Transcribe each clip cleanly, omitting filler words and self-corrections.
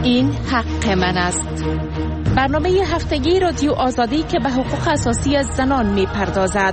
این حق من است. برنامه هفتگی رادیو آزادی که به حقوق اساسی زنان می پردازد.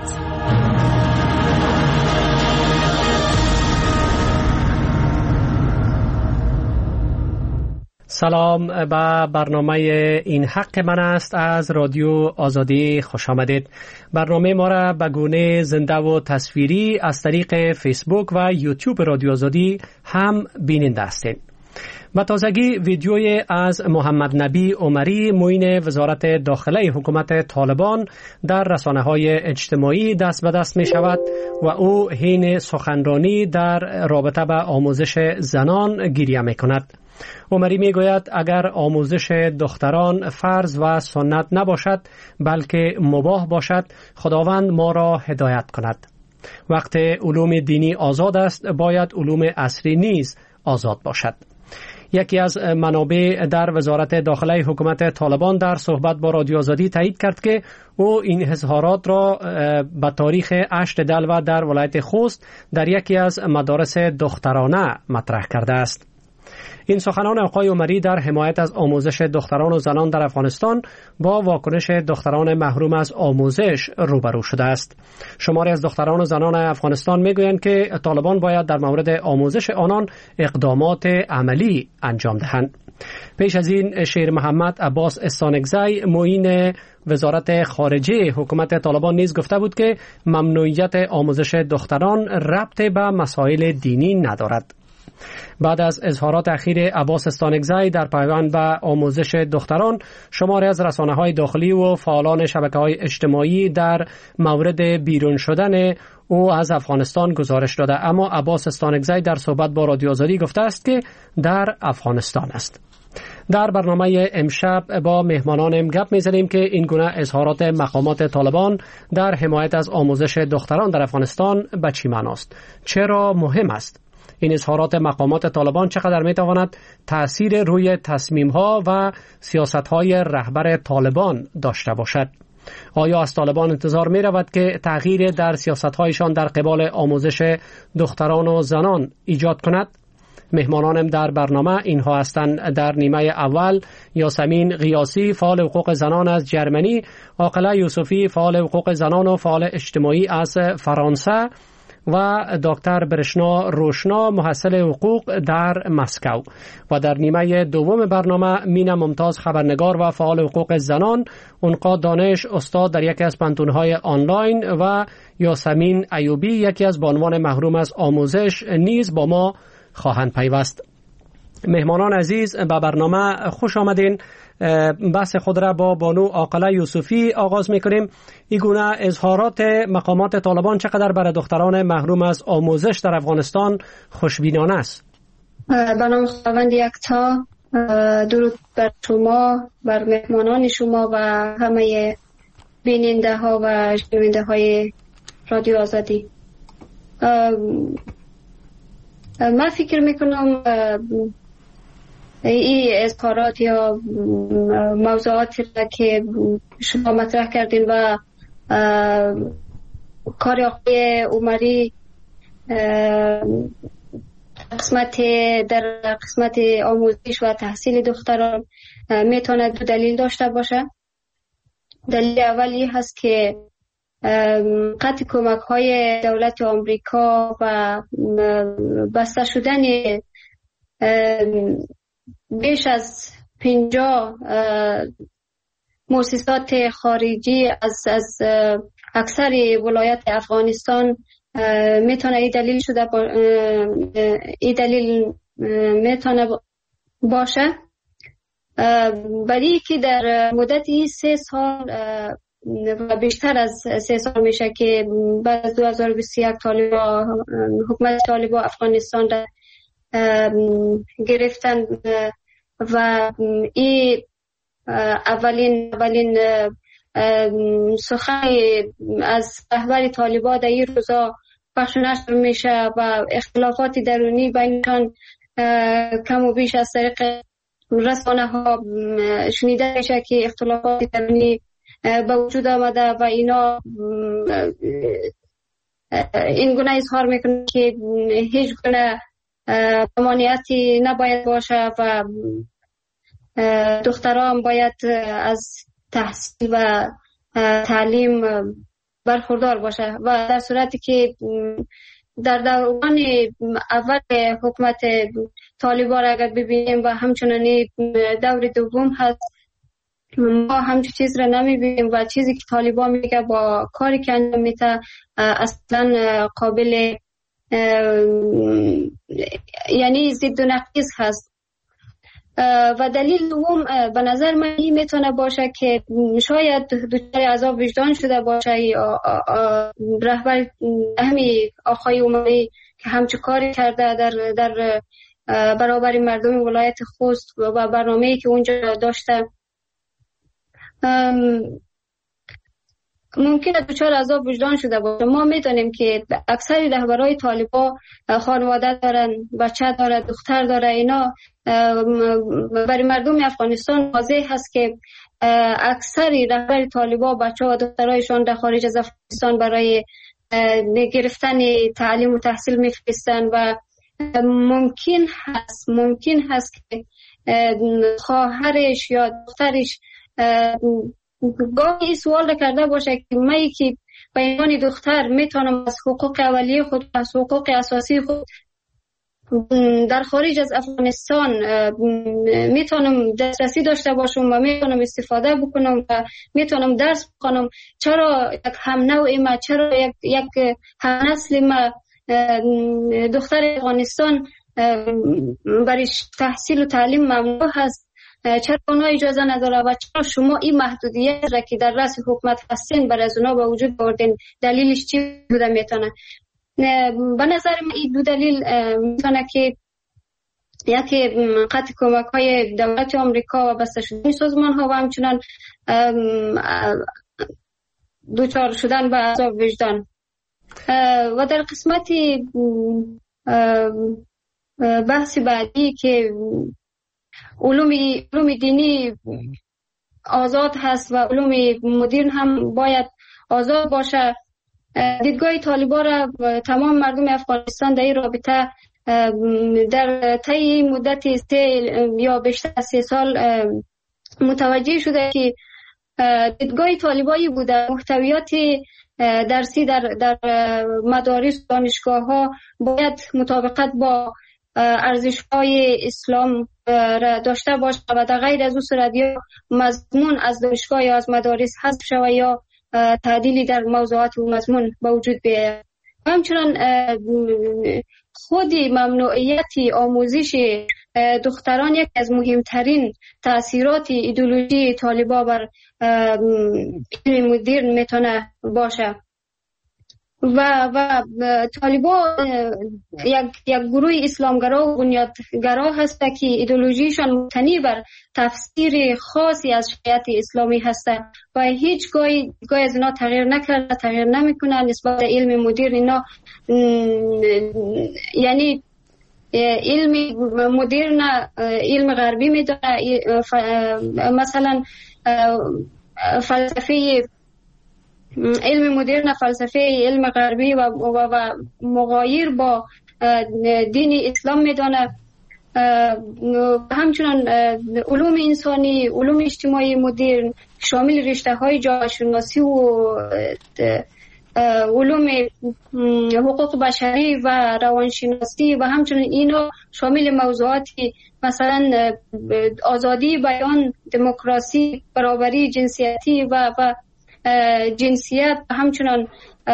سلام به برنامه این حق من است از رادیو آزادی خوش آمدید. برنامه ما را به گونه زنده و تصویری از طریق فیسبوک و یوتیوب رادیو آزادی هم بیننده هستید. به تازگی ویدیوی از محمد نبی عمری معین وزارت داخله حکومت طالبان در رسانه‌های اجتماعی دست به دست می شود و او حین سخنرانی در رابطه به آموزش زنان گریه می کند. عمری می گوید اگر آموزش دختران فرض و سنت نباشد بلکه مباح باشد، خداوند ما را هدایت کند. وقت علوم دینی آزاد است، باید علوم عصری نیز آزاد باشد. یکی از منابع در وزارت داخله حکومت طالبان در صحبت با رادیو آزادی تایید کرد که او این اظهارات را به تاریخ 8 دلو در ولایت خوست در یکی از مدارس دخترانه مطرح کرده است. این سخنان آقای عمری در حمایت از آموزش دختران و زنان در افغانستان با واکنش دختران محروم از آموزش روبرو شده است. شماری از دختران و زنان افغانستان میگویند که طالبان باید در مورد آموزش آنان اقدامات عملی انجام دهند. پیش از این شیر محمد عباس استانکزی معین وزارت خارجه حکومت طالبان نیز گفته بود که ممنوعیت آموزش دختران ربط به مسائل دینی ندارد. بعد از اظهارات اخیر عباس استانکزی در پیوند به آموزش دختران، شماری از رسانه‌های داخلی و فعالان شبکه‌های اجتماعی در مورد بیرون شدن او از افغانستان گزارش داده، اما عباس استانکزی در صحبت با رادیو آزادی گفته است که در افغانستان است. در برنامه امشب با مهمانانم گپ می‌زنیم که این گونه اظهارات مقامات طالبان در حمایت از آموزش دختران در افغانستان به چه معناست؟ چرا مهم است؟ این اظهارات مقامات طالبان چقدر میتواند تأثیر روی تصمیم‌ها و سیاست‌های رهبر طالبان داشته باشد؟ آیا از طالبان انتظار می رود که تغییر در سیاست‌هایشان در قبال آموزش دختران و زنان ایجاد کند؟ مهمانانم در برنامه اینها هستند. در نیمه اول یاسمین غیاسی فعال حقوق زنان از جرمنی، عاقله یوسفی فعال حقوق زنان و فعال اجتماعی از فرانسه و دکتر برشنا روشنا محصل حقوق در مسکو. و در نیمه دوم برنامه مینا ممتاز خبرنگار و فعال حقوق زنان، انقا دانش استاد در یکی از پانتون‌های آنلاین و یاسمین ایوبی یکی از بانوان محروم از آموزش نیز با ما خواهند پیوست. مهمانان عزیز به برنامه خوش آمدین. بحث خود را با بانو عاقله یوسفی آغاز می‌کنیم. این گونه اظهارات مقامات طالبان چقدر برای دختران محروم از آموزش در افغانستان خوشبینانه است؟ به نام خداوند یکتا، درود بر شما، بر مهمانان شما و همه بیننده ها و شنونده های رادیو آزادی. من فکر میکنم این اظهارات یا موضوعاتی که شما مطرح کردین و کار آقای عمری در قسمت آموزش و تحصیل دختران میتونه دو دلیل داشته باشه. دلیل اولی هست که قطع کمک های دولت آمریکا و بسته شدن بیش از 50 مؤسسات خارجی از اکثر ولایات افغانستان میتونه این دلیل شده این دلیل میتونه باشه. ولی که در مدت 3 سال و بیشتر از 3 سال میشه که بعد از 2021 حکومت طالبان افغانستان را گرفتن و این اولین سخن از رهبر طالبان در این روزا پخش و نشر میشه و اختلافات درونی بینشان کم و بیش از طریق رسانه ها شنیده میشه که اختلافات درونی به وجود آمده و اینا این گونه اظهار میکنه که هیچ گونه ممانعتی نباید باشه و دختران باید از تحصیل و تعلیم برخوردار باشه و در صورتی که در دوران اول حکومت طالبان اگر ببینیم و همچنان دور دوم هست ما همچون چیز را نمیبینیم و چیزی که طالبان میگه با کاری که انجام میده اصلا قابل یعنی ضد و نقیض هست. و دلیل دوم به نظر من این میتونه باشه که شاید دچار عذاب وجدان شده باشه رهبر همین آقای عمری که همچه کاری کرده در برابر مردم ولایت خوست و برنامه‌ای که اونجا داشته ممکنه دچار عذاب وجدان شده باشه. ما میدونیم که اکثر رهبرای طالبان خانواده دارن، بچه داره، دختر داره. اینا برای مردم افغانستان واضح هست که اکثر رهبر طالبان بچه و دخترایشان در خارج از افغانستان برای گرفتن تعلیم و تحصیل میفرستن و ممکن هست که خواهرش یا دخترش گاهی سوال را کرده باشه که من که به عنوان دختر میتونم از حقوق اولیه خود، از حقوق اساسی خود در خارج از افغانستان میتونم دسترسی داشته باشم و میتونم استفاده بکنم و میتونم درس بخونم، چرا یک هم نوع ما، چرا یک هم نسل ما دختر افغانستان برای تحصیل و تعلیم ممنوع هست؟ چرا اونا اجازه نداره و چرا شما این محدودیت را که در رأس حکومت هستین بر از اونا به وجود آوردین؟ دلیلش چی بوده میتونه؟ به نظر من این دو دلیل میتونه که یکی قطع کمک های دولت آمریکا و بسته شدن سازمان ها و همچنان دوچار شدن به عذاب وجدان. و در قسمت بحث بعدی که علوم دینی آزاد هست و علوم مدرن هم باید آزاد باشه، دیدگاه طالبان را تمام مردم افغانستان در این رابطه در طی مدت 3 یا بیشتر از 3 سال متوجه شده که دیدگاه طالبانی بوده محتویات درسی در مدارس دانشگاه ها باید مطابقت با ارزش‌های اسلام را داشته باشه و در غیر از او صورت یا مضمون از دانشگاه یا از مدارس حذف شود یا تعدیلی در موضوعات و مضمون به وجود بیاید. همچنان خود ممنوعیت آموزش دختران یک از مهمترین تأثیرات ایدئولوژی طالبان بر علم مدرن میتونه باشه و طالبان یک گروه اسلامگرا و بنیادگرا هست که ایدئولوژیشان مبتنی بر تفسیر خاصی از شریعت اسلامی هست و هیچ گاهی از اینا تغییر نکرده، تغییر نمیکنه نسبت به علم مدرن. اینا یعنی علم مدرن علم غربی میدونه، مثلا فلسفه علم مدرن فلسفه علم غربی و مغایر با دین اسلام میدانه. همچنان علوم انسانی، علوم اجتماعی مدرن شامل رشته های جامعه‌شناسی و علوم حقوق بشری و روانشناسی و همچنین اینا شامل موضوعاتی مثلا آزادی بیان، دموکراسی، برابری جنسیتی و جنسیت، همچنان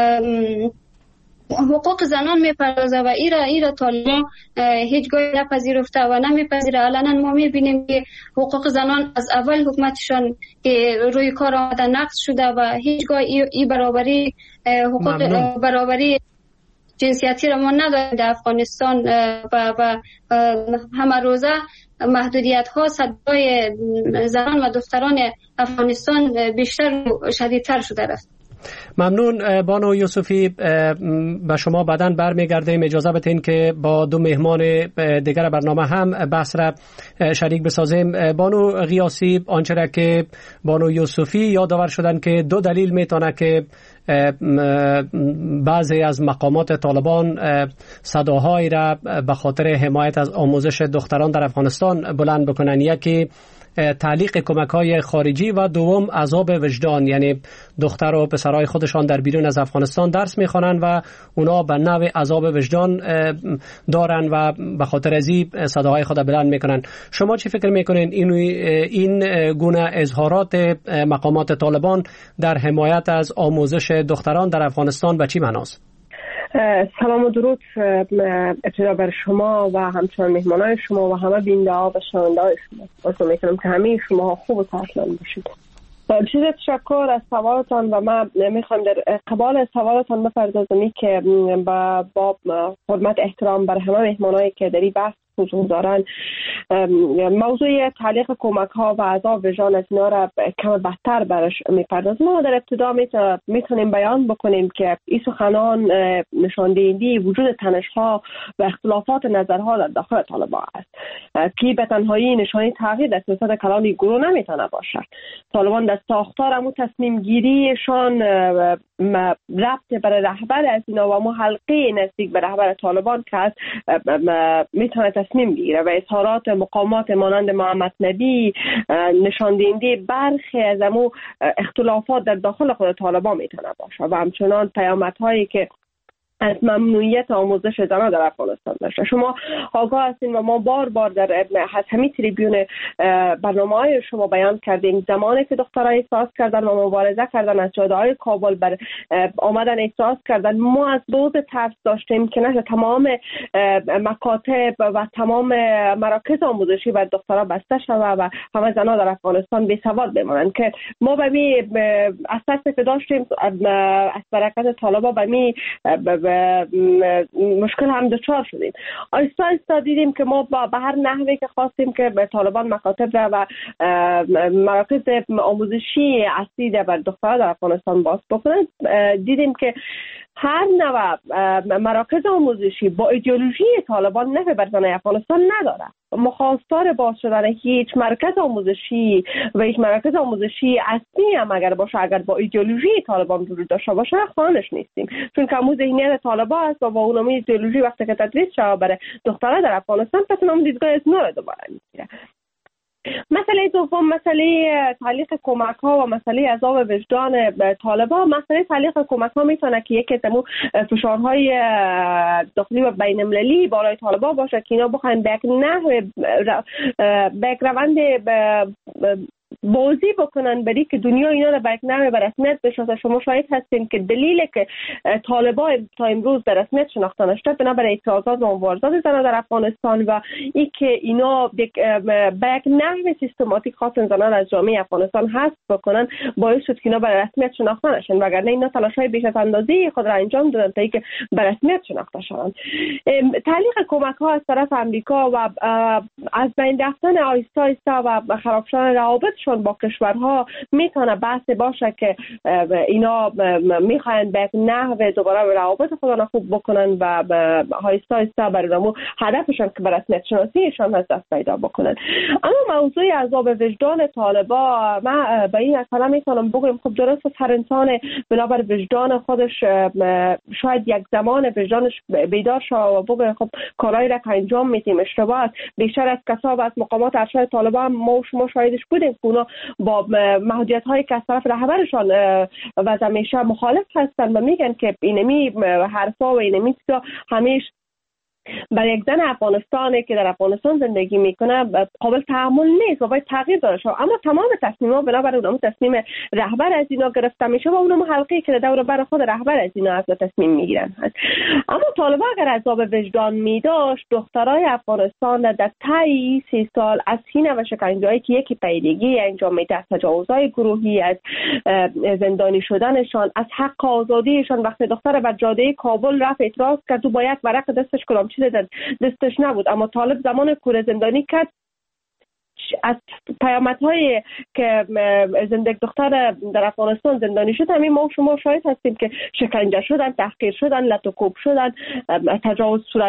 حقوق زنان میپردازه و ایرا طالبان هیچگاه نپذیرفته و نمیپذیره. علنا ما میبینیم که حقوق زنان از اول حکومتشان که روی کار آمده نقض شده و هیچگاه ای برابری حقوق برابری جنسیتی را ما نداریم در افغانستان و همه روزه محدودیت ها صدای زنان و دختران افغانستان بیشتر و شدیدتر شده است. ممنون بانو یوسفی. به شما بعداً برمیگردیم. اجازه بدین که با 2 مهمان دیگر برنامه هم بحث را شریک بسازیم. بانو غیاسی، آنچه را که بانو یوسفی یادآور شدن که 2 دلیل میتونه که بعضی از مقامات طالبان صداهایی را به خاطر حمایت از آموزش دختران در افغانستان بلند بکنن. یکی تعلیق کمک‌های خارجی و دوم عذاب وجدان، یعنی دختر و پسرای خودشان در بیرون از افغانستان درس می‌خوانند و اونا به نوع عذاب وجدان دارن و به خاطر از این صداهای خود بلند میکنن. شما چی فکر میکنین این گونه اظهارات مقامات طالبان در حمایت از آموزش دختران در افغانستان به چی معناست؟ سلام و درود ابتدا بر شما و همچنان مهمانان شما و همه بیننده و شنونده های شما. آرزو میکنم که همه شما خوب و صحتمند باشید. بسیار تشکر از سوالتان و من میخوام در قبال سوالتان بپردازم که با حرمت احترام بر همه مهمانایی که در این بحث حضور دارن، موضوع تعلیق کمک ها و عذاب وجدان از اینا را کم بدتر برش میپردازیم. ما در ابتدا میتونیم بیان بکنیم که این سخنان نشان دهنده وجود تنش ها و اختلافات نظرها در داخل طالبان است که به تنهایی نشانی تغییر در سیاست کلان گروه نمیتونه باشد. طالبان در ساختار امو تصمیم گیریشان ربط بر رهبر از اینا و امو حلقه نزدیک به رهبر طالبان که هست میتونه تصمیم بگیره و اظهارات مقامات مانند محمد نبی نشان دهنده برخی از امو اختلافات در داخل خود طالبان میتونه باشه و همچنان پیامدهایی که از ممنوعیت آموزش زنان در افغانستان داشته. شما آگاه هستین و ما بار بار در همین تریبیون برنامه‌های شما بیان کردیم زمانی که دختران احساس کردن و مبارزه کردن از جاده‌های کابل بر آمدن احساس کردن، ما از روز ترس داشتیم که نه تمام مکاتب و تمام مراکز آموزشی بر دختران بسته شود و همه زنان در افغانستان بی سواد بمانند که ما به می اساسی که داشتیم از برکت طالبان به می مشکل هم دچار شدیم. آیستا آیستا دیدیم که ما به هر نحوی که خواستیم که به طالبان مکاتب و مراکز آموزشی اصلی بر دختران در افغانستان باز بکنند، دیدیم که هر نوع مراکز آموزشی با ایدئولوژی طالبان نفع بر زنان افغانستان نداره. مخواستار باز شدن هیچ مرکز آموزشی و هیچ مرکز آموزشی اصلی هم اگر باشه، اگر با ایدئولوژی طالبان وجود داشته باشه، خانش نیستیم، چون که همون ذهنیت طالبان است و با اونم ایدئولوژی وقتی که تدریس شده برای دختران در افغانستان پس اونم دیدگاه از نو دوباره میگیره. مسئله دوم، مسئله تعلیق کمک ها و مسئله عذاب وجدان طالبان. مسئله تعلیق کمک ها میتونه که یکی از فشارهای داخلی و بین المللی بالای طالبان باشه که اینا بخواین به یک نحو به یک روند بازی بکنن برای که دنیا اینا رو به یک نحو به رسمیت بشناسه. شما شاهد هستین که دلیلی که طالبان تا امروز به رسمیت شناخته نشده بنابراین اعتراضات و مبارزات زنان در افغانستان و این که اینا به یک نحو سیستماتیک خواستن زنان از جامعه افغانستان حذف بکنن باعث شد که اینا به رسمیت شناخته نشن، وگرنه اینا تلاش‌های بیش از اندازه خود را انجام دادن تا اینکه به رسمیت شناخته شوند. تعلیق کمک ها از طرف آمریکا و از بین رفتن آیستا آیستا و خراب شدن روابطشون با کشورها میتونه بحث باشه که اینا میخواین به یک نحو دوباره روابط خودشون خوب بکنن و آیستا آیستا برای اونمو هدفشون که به رسمیت شناسیشان هست دست پیدا بکنن. اما موضوع عذاب وجدان طالبان، ما به این اصلا میتونم بگم خب درست هر انسان بنابر وجدان خودش شاید یک زمان وجدانش بیدار شه و بگه خب کارهایی را که انجام میدیم اشتباه است. بیشتر از کسا و از مقامات ارشد طالبان ما شما شاهدش بودیم که اونا با محدودیت هایی که از طرف رهبرشان وضع میشه مخالف هستن و میگن که اینمی حرفا و اینمی چیزا همیشه برای یک زن افغانستانی که در افغانستان زندگی میکنه قابل تحمل نیست و باید تغییر داده شود. اما تمام تصمیم‌ها بنابراین اونم تصمیم رهبر از اینا گرفته میشه و اونم حلقه‌ای که دور بر خود رهبر از اینا اصلا تصمیم میگیرن. اما طالبان اگر عذاب وجدان میداشت دخترای افغانستان در طی 3 سال از این و شکنجه‌ای که یکی پیگیری انجام میده، تجاوزهای گروهی، از زندانی شدنشان، از حق آزادیشان، وقتی دختر بر جاده کابل رفت اعتراض کرد و با یک ورق دستش کلام چیز دستش نبود، اما طالب زمان کوره زندانی کرد از پیامدهایی که زندگی دختر در افغانستان زندانی شد همین ما شما شاهد هستیم که شکنجه شدن، تحقیر شدن، لطو کوب شدن، تجاوز صورت گرفت.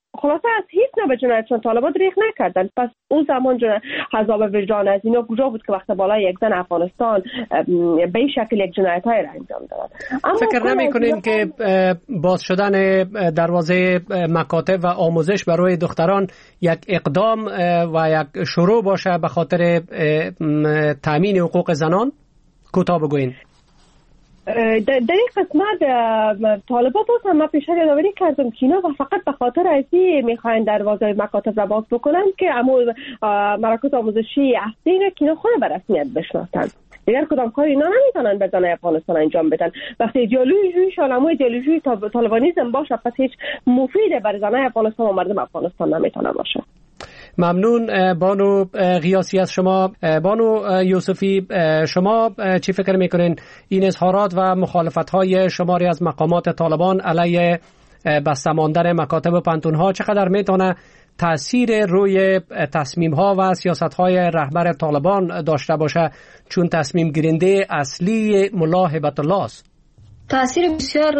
خلاصه از هیچ نوع جنایتشون طالبان دریغ نکردن. پس اون زمان عذاب وجدان از اینا کجا بود که وقت بالای یک زن افغانستان به این شکل یک جنایت‌های را انجام دادن؟ فکر نمی‌کنین که باز شدن دروازه مکاتب و آموزش برای دختران یک اقدام و یک شروع باشه به خاطر تامین حقوق زنان؟ کوتاه بگوین. در این قسمت طالبان باز هم من پیشتر یادآوری کردم که اینا فقط به خاطر ازی میخواین دروازه مکاتب را باز بکنن که مراکز آموزشی اصلی که اینا خود به رسمیت بشناسن. دیگر کدام کاری اینا نمیتونن به زنای افغانستان انجام بدن. وقتی ایدئولوژی شالمو ایدئولوژی طالبانیسم باشه، پس هیچ مفید برای زنای افغانستان و مردم افغانستان نمیتونه باشه. ممنون بانو غیاسی از شما. بانو یوسفی، شما چی فکر میکنین این اظهارات و مخالفت‌های شماری از مقامات طالبان علیه بسته ماندن مکاتب و پانتون‌ها چقدر میتونه تأثیر روی تصمیم‌ها و سیاست‌های رهبر طالبان داشته باشه، چون تصمیم گیرنده اصلی ملا هبت الله است؟ تأثیر بسیار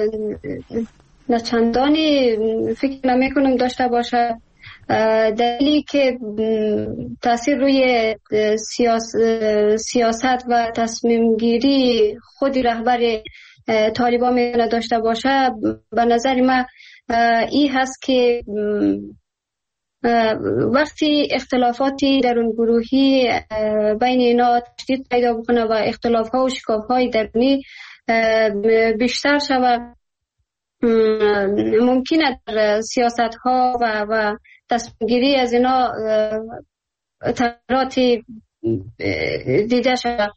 نچندانی فکر نمی‌کنم داشته باشه. دلیلی که تاثیر روی سیاست و تصمیم گیری خود رهبر طالبان میتونه داشته باشه، به نظر من این هست که وقتی اختلافاتی درون گروهی بین اینا تشدید پیدا بکنه و اختلاف‌ها و شکاف‌های درونی بیشتر شود، ممکنه در سیاست‌ها و تصمیم گیری از اینا تغییراتی دیده شد.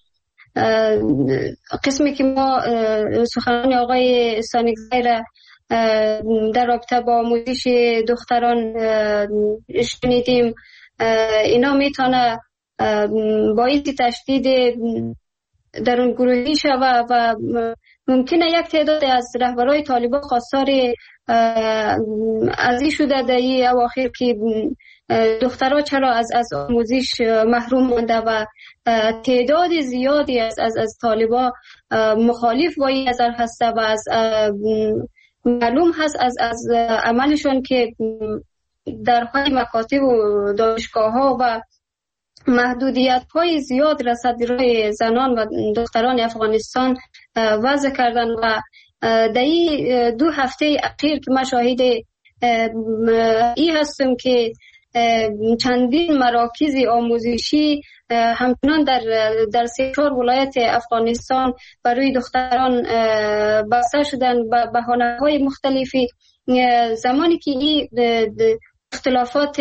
قسمی که ما سخنان آقای سانگزی را در رابطه با آموزش دختران شنیدیم، اینا میتونه باعث تشدید درون گروهی شود و ممکنه یک تعداد از رهبرای طالبان خواستار از این شده در این اواخر که دخترها چرا از آموزش محروم مانده و تعداد زیادی از طالبان مخالف با این نظر هسته و از معلوم هست از عملشون که در حال مکاتب و دانشگاه ها و محدودیت های زیاد رسد روی زنان و دختران افغانستان وضع کردن و در این 2 هفته اخیر که من شاهد این هستم که چندین مراکز آموزشی همچنان در 3-4 ولایت افغانستان برای دختران بسته شدن به بهانه‌های مختلفی. زمانی که این اختلافات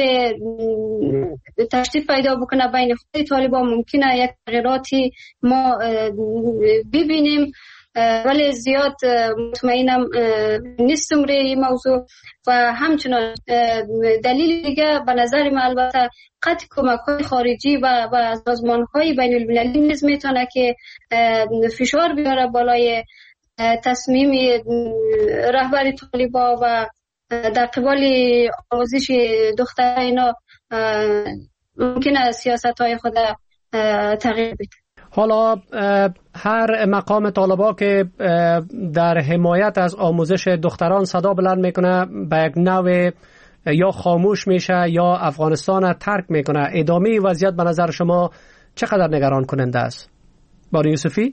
تشدید پیدا بکنه بین خود طالبان، ممکنه یک تغییراتی ما ببینیم، ولی زیاد مطمئنم نیستم روی این موضوع. و همچنان دلیل دیگه به نظر من البته قطع کمک‌های خارجی و سازمان‌های بین المللی نیز میتونه که فشار بیاره بالای تصمیم رهبر طالبان و در قبال آموزش دختر اینا ممکنه سیاست‌های خود تغییر بده. حالا هر مقام طالبان که در حمایت از آموزش دختران صدا بلند میکنه به یک نوع یا خاموش میشه یا افغانستان را ترک میکنه. ادامه وضعیت به نظر شما چقدر نگران کننده است؟ بانو یوسفی؟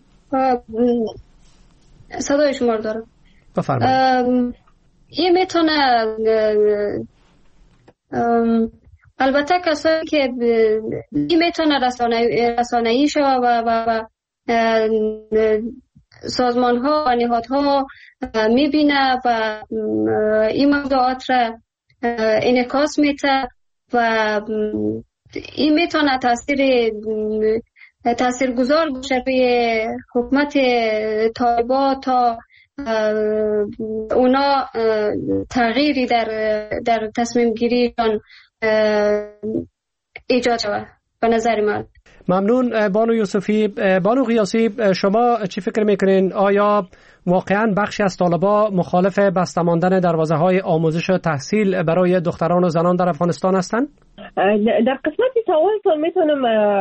صدای شما رو دارم. بفرمایید. این میتونه البته کسایی که میتونه رسانه‌ای شود و سازمان ها و نهادها میبینه و این موضوعات را انعکاس میده و این میتونه تاثیرگذار باشه روی حکومت طالبان تا اونا تغییری در تصمیم گیریشان ایجاد شود به نظر من. ممنون بانو یوسفی. بانو غیاسی، شما چی فکر میکنین؟ آیا واقعا بخشی از طالبان مخالف بسته ماندن دروازه‌های آموزش و تحصیل برای دختران و زنان در افغانستان هستند؟ در قسمتی سوالتون میتونم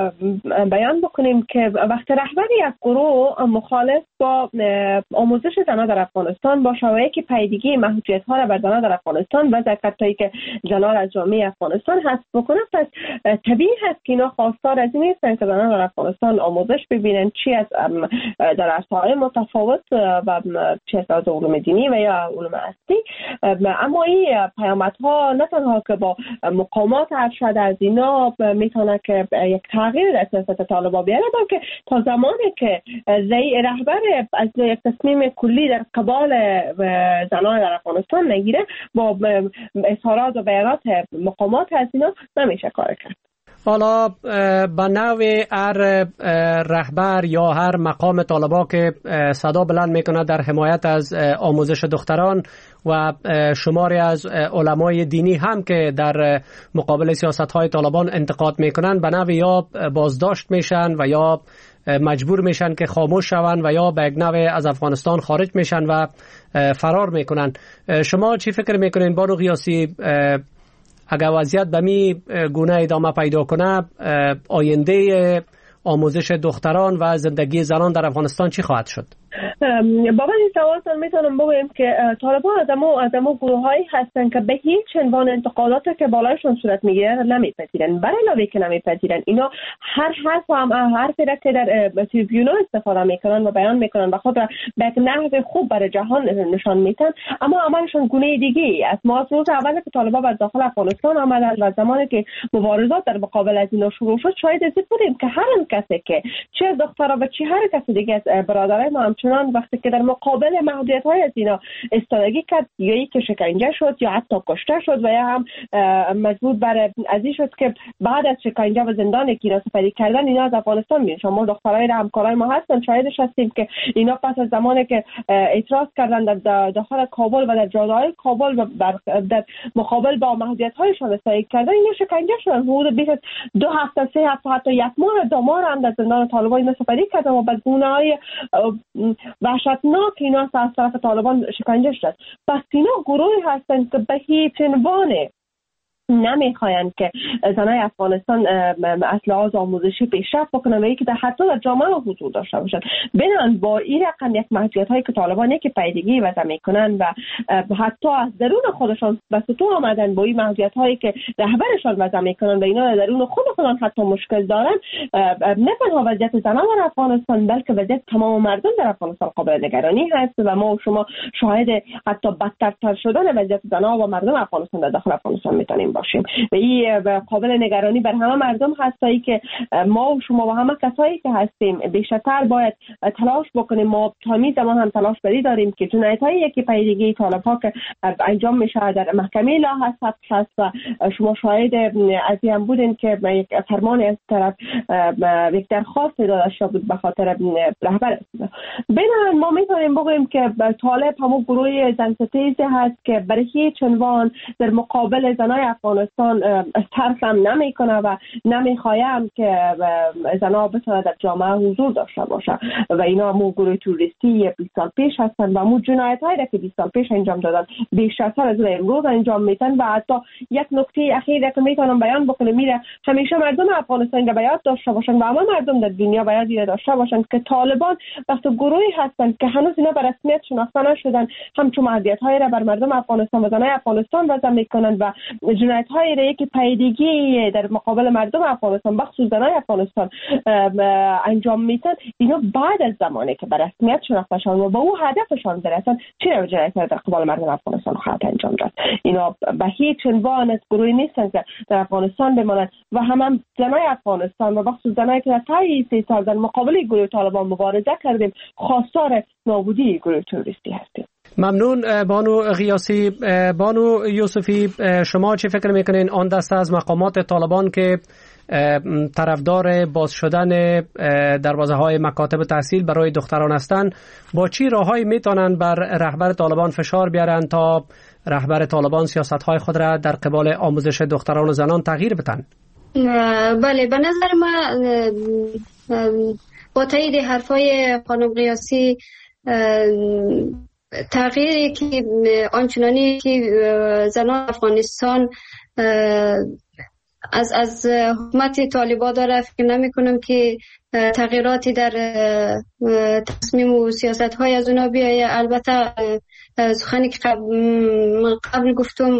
بیان بکنیم که وقتی رهبری از گروه مخالف با آموزش زنان در افغانستان با شواهدی که پیگیری محدودیت‌ها را بر زنان در افغانستان و ذکرتایی که زنان از جامعه افغانستان حذف بکنه، پس طبیعی هست که اینا خواستار از این نیستن که زنان در افغانستان آموزش ببینن، چی از در عرصه‌های متفاوت و چه از علوم دینی و یا علوم اصلی. اما این پیامدها نه تنها که با مقامات ارشد از اینا میتونه که یک تغییر در سیاست طالبان بیاره، بلکه تا زمانی که رهبر از یک تصمیم کلی در قبال زنان در افغانستان نگیره، با اظهارات و بیانات مقامات از اینا نمیشه کار کرد. حالا به نوع هر رهبر یا هر مقام طالبان که صدا بلند میکنه در حمایت از آموزش دختران و شماری از علمای دینی هم که در مقابل سیاست‌های طالبان انتقاد میکنن، به نوع یا بازداشت میشن و یا مجبور میشن که خاموش شون و یا به یک نوع از افغانستان خارج میشن و فرار میکنن. شما چی فکر میکنین بانو قیاسی، اگر وضعیت به می گونه ادامه پیدا کنه، آینده آموزش دختران و زندگی زنان در افغانستان چی خواهد شد؟ بابا این سوالتان میتونم بگویم که طالبان از امو گروهایی هستن که به هیچ عنوان انتقاداتی که بالایشون صورت میگیره نمیپذیرن. برای علاوه که نمیپذیرن، اینا هر حرف هم حرفی را که در تلویزیون استفاده میکنن و بیان میکنن و خود را به نحو خوب برای جهان نشان میدن، اما عملشون گونه دیگه است. ما از روز اول که طالبان به داخل افغانستان آمدن و زمانی که مبارزات در مقابل از اینا شروع شد، شاید از بودیم که هر کسی که چه دخترها و چه هر کسی دیگه از برادرای ما همچنان وقتی که در مقابل محدودیت‌های از اینا ایستادگی کرد، یا ای که شکنجه شد یا حتی کشته شد و یا هم مجبور بر ازی شد که بعد از شکنجه و زندان کی سپری کردن اینا از افغانستان میرن. شما دخترای همکارای ما هستن، شاهدش هستیم که اینا پس از زمانی که اعتراض کردن در داخل کابل و در جاده‌های کابل و در مقابل با محدودیت‌هایشان ایستادگی کردن، اینا شکنجه شدن. حدود بیش از 2 هفته 3 هفته حتی 1 ماه 2 ماه هم در زندان طالبان اینا سپری کردن و به گونه‌های وحشتناک اینا از طرف طالبان شکنجه شد. پس اینا گروهی هستن که به هیچ عنوان نمیخواین که زنای افغانستان اصلاحات آموزشی پیشرفت بکنن و یکی در حتی در جامعه حضور داشته باشن. بنابراین با این رقم یک محدودیت‌هایی که طالبان که پیگیری وضع میکنن و حتی از درون خودشان به سطوح آمدن با این محدودیت‌هایی که رهبرشان وضع میکنن و اینا درون خودشان حتی مشکل دارن، نه تنها وضعیت زنان در افغانستان بلکه وضعیت تمام مردم در افغانستان قابل نگرانی هست و ما و شما شاهد حتی بدتر شدن وضعیت زنان و مردم افغانستان در داخل افغانستان میتونیم باشیم. و این قابل نگرانی بر همه مردم هستایی که ما و شما و همه کسایی که هستیم بیشتر باید تلاش بکنیم. ما تا زمان هم تلاش بری داریم که جنایت‌هایی که پیگیری طالب‌ها که انجام میشه در محکمه لاح هست و شما شاهد از این بودین که یک فرمان از طرف یک درخواست داده شده بود به خاطر رهبر. بنابراین ما میتونیم بگوییم که طالب همون گروه زنستیزی هست که برای هیچ عنوان در مقابل زنای افغانستان ترس هم نمیکنه و نمیخوایم که زنها بتونه در جامعه حضور داشته باشه و اینا همون گروه توریستی 20 سال پیش هستن و همون جنایت‌هایی که 20 سال پیش انجام دادن بیشتر از امروز انجام میدن. و حتی یک نکته اخیر که میتونم بیان بکنم میره، همیشه مردم افغانستان را باید داشته باشن و همه مردم در دنیا باید داشته باشن که طالبان وقتی گروهی هستن که هنوز اینا به رسمیت شناخته نشدن، همچون محدودیت‌هایی را بر مردم افغانستان و زنای افغانستان وضع میکنن و جنایت‌هایی را که پیگیری در مقابل مردم افغانستان بخصوص زنای افغانستان انجام میدن، اینا بعد از زمانی که به رسمیت شناخته شدن و به اون هدفشان برسن چه نوع جنایت‌هایی در قبال مردم افغانستان خواهد انجام داد. اینا به هیچ عنوان از گروهی نیستن که در افغانستان بمانند و هم زنای افغانستان و بخصوص زنایی که در طی 3 سال در مقابل گروه طالبان مبارزه کردیم خواستار نابودی گروه تروریستی هستیم. ممنون بانو قیاسی. بانو یوسفی، شما چه فکر میکنین آن دسته از مقامات طالبان که طرفدار باز شدن دروازه‌های مکاتب تحصیل برای دختران هستند، با چی راههایی میتونن بر رهبر طالبان فشار بیارن تا رهبر طالبان سیاست‌های خود را در قبال آموزش دختران و زنان تغییر بدن؟ بله، به نظر من با تایید حرفای خانم قیاسی تغییری که آنچنانی که زنان افغانستان از حکومت طالبان داره. فکر نمی کنم که تغییراتی در تصمیم و سیاست های از اونا بیایه. البته سخنی که قبل گفتم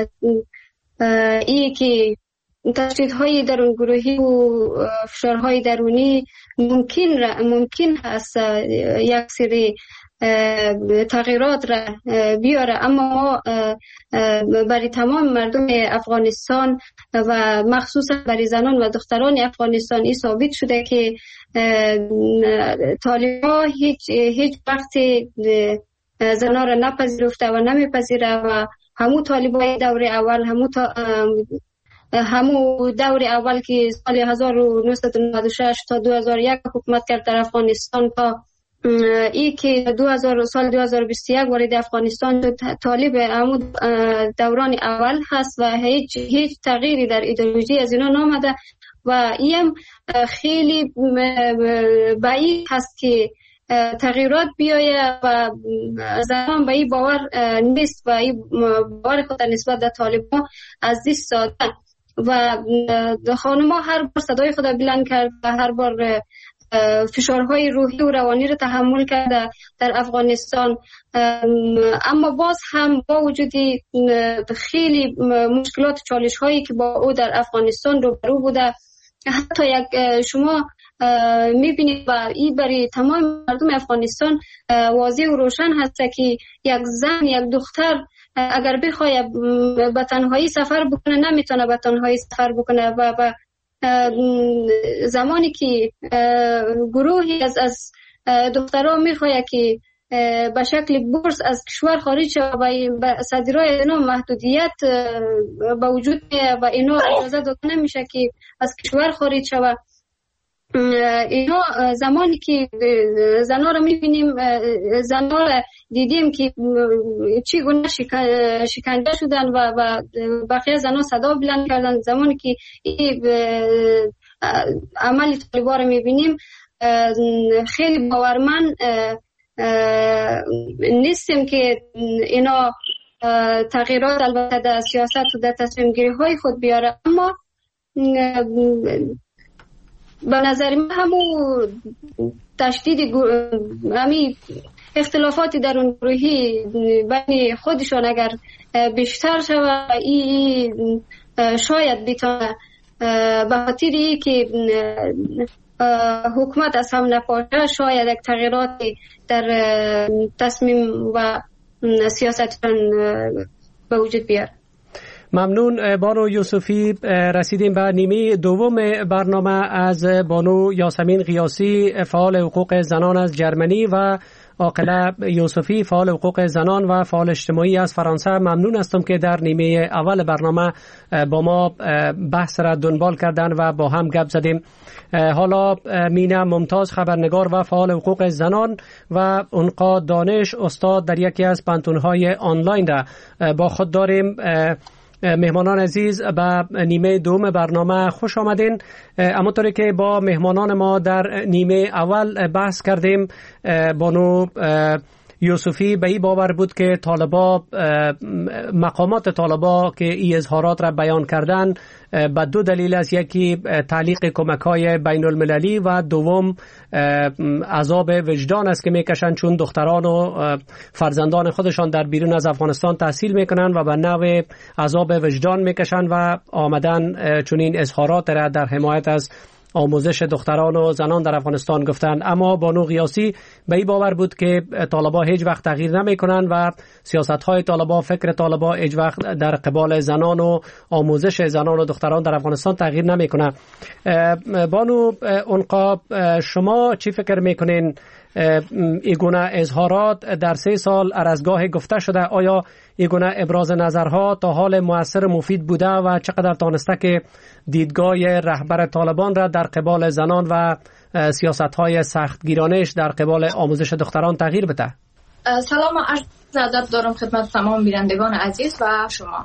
ای که تشدیدهای درون گروهی و فشارهای درونی ممکن هست یک سری تغییرات را بیاره، اما ما برای تمام مردم افغانستان و مخصوصا برای زنان و دختران افغانستان این ثابت شده که طالبان هیچ وقت زنان را نپذیرفته و نمیپذیره و همون طالبان دور اول همون دور اول که سال 1996 تا 2001 حکومت کرد در افغانستان تا ای که سال 2021 وارد افغانستان شد، طالب همون دوران اول هست و هیچ تغییری در ایدئولوژی از اینا نامده و این خیلی بعید هست که تغییرات بیایه و زنان به این باور نیست و این باور خود نسبت به طالبان از دست دادن و خانم‌ها هر بار صدای خود بلند کرد و هر بار فشارهای روحی و روانی را تحمل کرده در افغانستان، اما باز هم با وجود خیلی مشکلات چالش هایی که با او در افغانستان روبرو بوده، حتی شما میبینید و این برای تمام مردم افغانستان واضح و روشن هست که یک زن یک دختر اگر بخواد به تنهایی سفر بکنه نمیتونه به تنهایی سفر بکنه و زمانی که گروهی از دختران میخواد که به شکل بورس از کشور خارج شود و صادرای اینا محدودیت با وجود و اینا اجازه داده نمیشه که از کشور خارج شود. اینا زمانی که زنها رو میبینیم، زنها رو دیدیم که چگونه شکنجه شدن و بقیه زنها صدا بلند کردن. زمانی که عمل طالبان رو میبینیم خیلی باورمند نیستیم که اینا تغییرات البته در سیاست و در تصمیم گیری های خود بیاره، اما به نظر من همون تشدید همین اختلافاتی درون گروهی بین خودشان اگر بیشتر شود این شاید بتونه به خاطر که حکومت از هم نپاشه شاید یک تغییراتی در تصمیم و سیاستشان به وجود بیاره. ممنون بانو یوسفی. رسیدیم به نیمه دوم برنامه از بانو یاسمین قیاسی فعال حقوق زنان از جرمنی و عاقله یوسفی فعال حقوق زنان و فعال اجتماعی از فرانسه. ممنون هستم که در نیمه اول برنامه با ما بحث را دنبال کردن و با هم گپ زدیم. حالا مینا ممتاز خبرنگار و فعال حقوق زنان و انقا دانش استاد در یکی از پانتون‌های آنلاین را با خود داریم. مهمانان عزیز به نیمه دوم برنامه خوش آمدین. همونطوری که با مهمانان ما در نیمه اول بحث کردیم، بانو یوسفی به این باور بود که طالبا مقامات طالبا که این اظهارات را بیان کردن به دو دلیل است، یکی تعلیق کمک‌های بین المللی و دوم عذاب وجدان است که میکشن، چون دختران و فرزندان خودشان در بیرون از افغانستان تحصیل میکنن و به نوع عذاب وجدان میکشن و آمدن چون این اظهارات را در حمایت از آموزش دختران و زنان در افغانستان گفتند. اما بانو قیاسی به این باور بود که طالبان هیچ وقت تغییر نمیکنن و سیاست‌های طالبان، فکر طالبان هیچ وقت در قبال زنان و آموزش زنان و دختران در افغانستان تغییر نمیکنه. بانو انقا، شما چی فکر میکنین ایگونه اظهارات در 3 سال از گاه گفته شده، آیا ایگونه ابراز نظرها تا حال مؤثر مفید بوده و چقدر تانسته که دیدگاه رهبر طالبان را در قبال زنان و سیاست‌های سختگیرانش در قبال آموزش دختران تغییر بده؟ سلام و عرض ادب دارم خدمت تمام بینندگان عزیز و شما.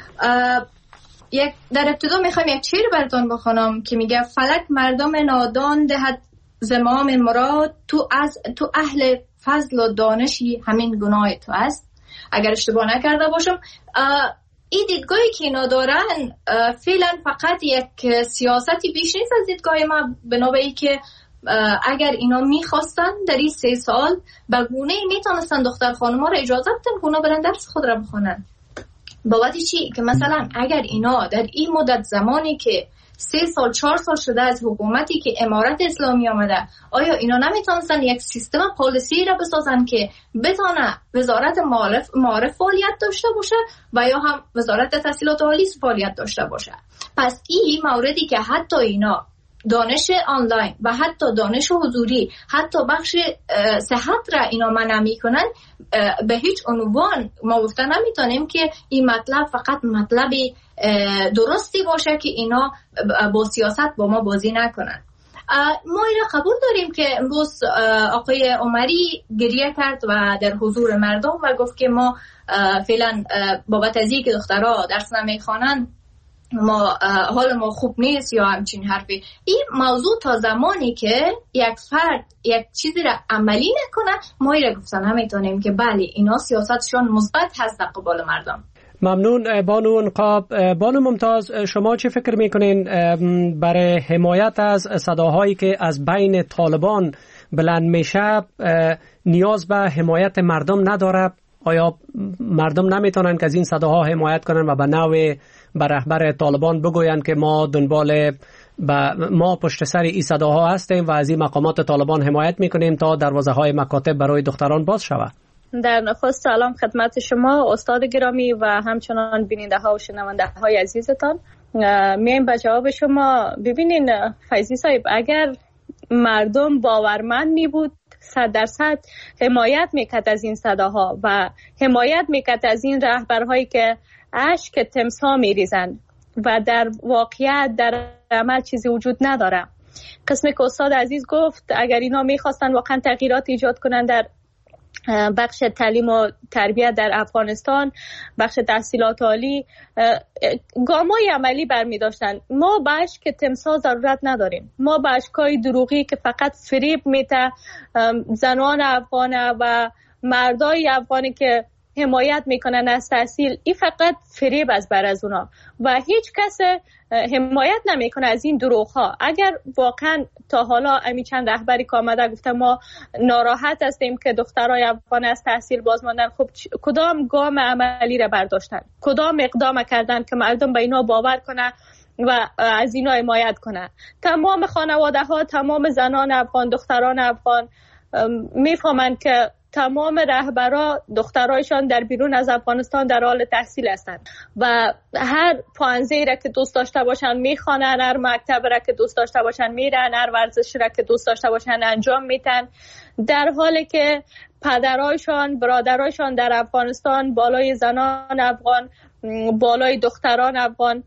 در ابتدا میخوام یک شعر براتون بخونم که میگه فلک مردم نادان دهد زمام مراد، تو اهل فضل و دانشی همین گناه تو است. اگر اشتباه نکرده باشم این دیدگاهی که اینا دارن فعلا فقط یک سیاستی بیش نیست از دیدگاه ما، بنابراین که اگر اینا میخواستن در این 3 سال به گونه میتونستن دختر خانم ها را اجازه بدن که اونا برن درس خود را بخونن. بابت چی؟ که مثلا اگر اینا در این مدت زمانی که 3 سال 4 سال شده از حکومتی که امارت اسلامی آمده، آیا اینا نمیتونستن یک سیستم پالیسی را بسازن که بتونه وزارت معارف فعالیت داشته باشه و یا هم وزارت تحصیلات عالی فعالیت داشته باشه؟ پس این موردی که حتی اینا دانش آنلاین و حتی دانش حضوری، حتی بخش صحت را اینا منع میکنن، به هیچ عنوان ما گفته نمیتونیم که این مطلب فقط مطلب درستی باشه که اینا با سیاست با ما بازی نکنن. ما اینا قبول داریم که امروز آقای عمری گریه کرد و در حضور مردم و گفت که ما فعلا بابت از اینکه دخترها درس نمیخوانن ما حال ما خوب نیست یا همچین حرفی. این موضوع تا زمانی که یک فرد یک چیزی را عملی نکنه ما اینا گفتن نمیتونیم که بله اینا سیاستشون مثبت هست در قبال مردم. ممنون بانو انقاب. بانو ممتاز، شما چه فکر میکنین برای حمایت از صداهایی که از بین طالبان بلند میشه نیاز به حمایت مردم نداره؟ آیا مردم نمیتونن که از این صداها حمایت کنن و به نوع به رهبر طالبان بگوین که ما پشت سر این صداها هستیم و از این مقامات طالبان حمایت میکنیم تا دروازه های مکاتب برای دختران باز شود؟ در نخست سلام خدمت شما استاد گرامی و همچنان بیننده ها و شنونده های عزیزتان. میم به جواب شما. ببینین فیضی صاحب، اگر مردم باورمند می بود 100% حمایت میکرد از این صداها و حمایت میکرد از این رهبرهایی که اشک تمسا میریزن و در واقعیت در عمل چیزی وجود نداره. قسمی که استاد عزیز گفت اگر اینا میخواستن واقعا تغییرات ایجاد کنن در بخش تعلیم و تربیت در افغانستان، بخش تحصیلات عالی، گامای عملی برمی داشتن. ما به اشک تمسا ضرورت نداریم. ما به اشکای دروغی که فقط فریب میته زنان افغان و مردای افغانی که حمایت میکنن از تحصیل، این فقط فریب از بر از اونا و هیچ کس حمایت نمیکنه از این دروغ ها. اگر واقعا تا حالا امی چند رهبری که آمده گفته ما ناراحت هستیم که دخترای افغان از تحصیل باز ماندن، خب کدام گام عملی را برداشتن؟ کدام اقدام کردن که مردم به اینا باور کنه و از اینا حمایت کنه؟ تمام خانواده ها، تمام زنان افغان، دختران افغان میفهمند که تمام رهبرا دخترایشان در بیرون از افغانستان در حال تحصیل هستند و هر پانزه‌ای را که دوست داشته باشن میخوانن، هر مکتب را که دوست داشته باشن میرن، هر ورزشی را که دوست داشته باشن انجام میدن، در حالی که پدرایشان، برادرایشان در افغانستان بالای زنان افغان، بالای دختران افغان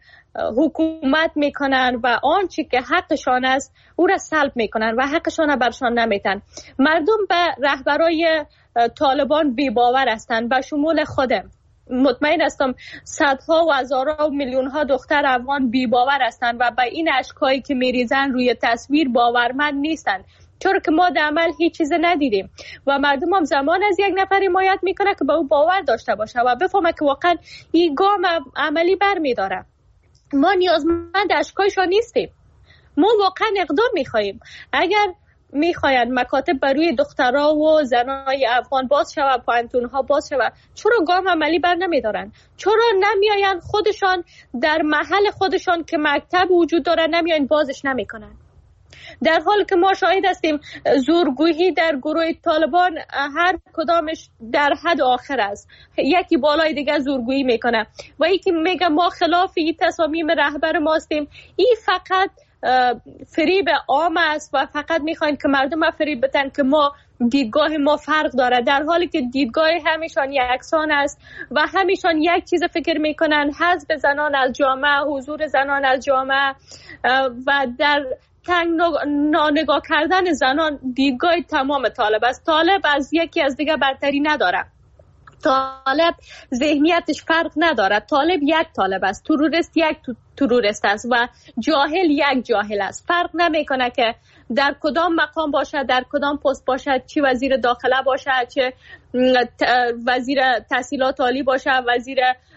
حکومت میکنن و آنچه که حقشان است او را سلب میکنن و حقشان را برشان نمیتن. مردم به رهبرای طالبان بی باور هستند، به شمول خودم. مطمئن هستم صدها و هزارها و میلیون ها دختر افغان بی باور هستند و به این اشکایی که میریزن روی تصویر باورمند نیستند، چرا که ما در عمل هیچ چیز ندیدیم و مردم هم زمان از یک نفر حمایت میکنه که به او باور داشته باشه و بفهمه که واقعا این گام عملی برمیداره. ما نیازمند اشکایشان نیستیم، ما واقعا اقدام میخواییم. اگر میخواین مکاتب بروی دخترها و زنای افغان باز شود، پانتونها باز شود، چرا گام عملی بر نمیدارن؟ چرا نمیاین خودشان در محل خودشان که مکتب وجود داره نمیاین بازش نمیکنن؟ در حال که ما شاهد هستیم زورگویی در گروه طالبان هر کدامش در حد آخر است، یکی بالای دیگه زورگویی میکنه و یکی میگه ما خلاف این تصامیم رهبر ماستیم. این فقط فریب عام است و فقط میخواین که مردم فریب بتن که ما دیدگاه ما فرق داره، در حالی که دیدگاه همیشان یکسان است و همیشان یک چیز فکر میکنن: حذف زنان از جامعه، حضور زنان از جامعه و در تنگ نگاه کردن زنان. دیدگاه تمام طالب است. طالب از یکی از دیگه برتری نداره. طالب ذهنیتش فرق نداره. طالب یک طالب است، ترورست یک ترورست است و جاهل یک جاهل است. فرق نمیکنه که در کدام مقام باشد، در کدام پست باشد، چه وزیر داخله باشد، چه وزیر تحصیلات عالی باشد، وزیر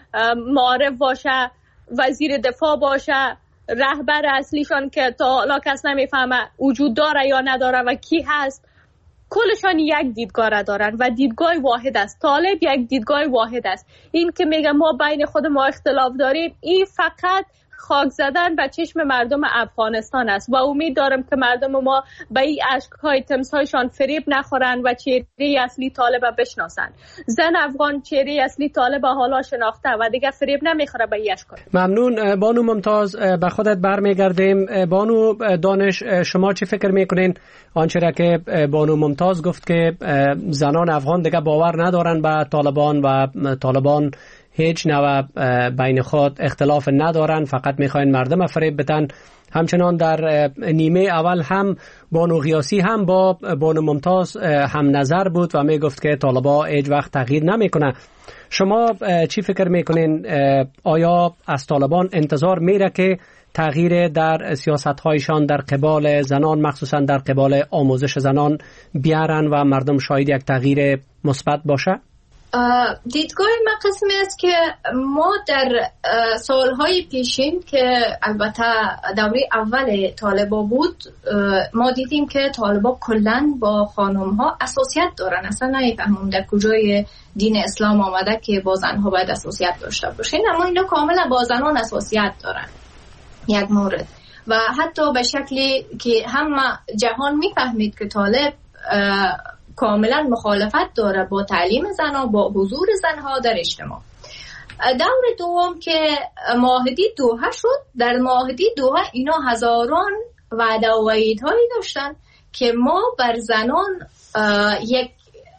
معارف باشه، وزیر دفاع باشه، رهبر اصلیشان که تا حالا کس نمیفهمه وجود داره یا نداره و کی هست، کلشان یک دیدگاه را دارن و دیدگاه واحد است. طالب یک دیدگاه واحد است. این که میگه ما بین خود ما اختلاف داریم، این فقط خاک زدن به چشم مردم افغانستان است و امید دارم که مردم ما به این اشک‌های تمسایشان فریب نخورن و چهره اصلی طالب بشناسن. زن افغان چهره اصلی طالب حالا شناخته و دیگه فریب نمیخوره به این اشک‌ها. ممنون. بانو ممتاز، به خودت برمیگردیم. بانو دانش، شما چی فکر میکنین آنچه را که بانو ممتاز گفت که زنان افغان دیگه باور ندارن به طالبان و طالبان هیچ نوع بین خود اختلاف ندارن، فقط میخواین مردم فریب بدن. همچنان در نیمه اول هم بانو غیاسی هم با بانو ممتاز هم نظر بود و میگفت که طالبا هیچ وقت تغییر نمیکنه. شما چی فکر میکنین؟ آیا از طالبان انتظار میره که تغییر در سیاست هایشان در قبال زنان، مخصوصا در قبال آموزش زنان بیارن و مردم شاید یک تغییر مثبت باشه؟ دیدگاه من قسمی است که ما در سالهای پیشین که البته دوره اول طالبا بود، ما دیدیم که طالبا کلن با خانم ها اساسیت دارن. اصلا نمیفهمم در کجای دین اسلام آمده که با زنها باید اساسیت داشته باشین، اما اینا کاملا با زنان اساسیت دارن. یک مورد. و حتی به شکلی که همه جهان میفهمید که طالب کاملا مخالفت داره با تعلیم زنها، با حضور زنها در اجتماع. دور دوم که معاهده دوحه شد، در معاهده دوحه اینا هزاران وعده و وعیدهایی داشتن که ما بر زنان یک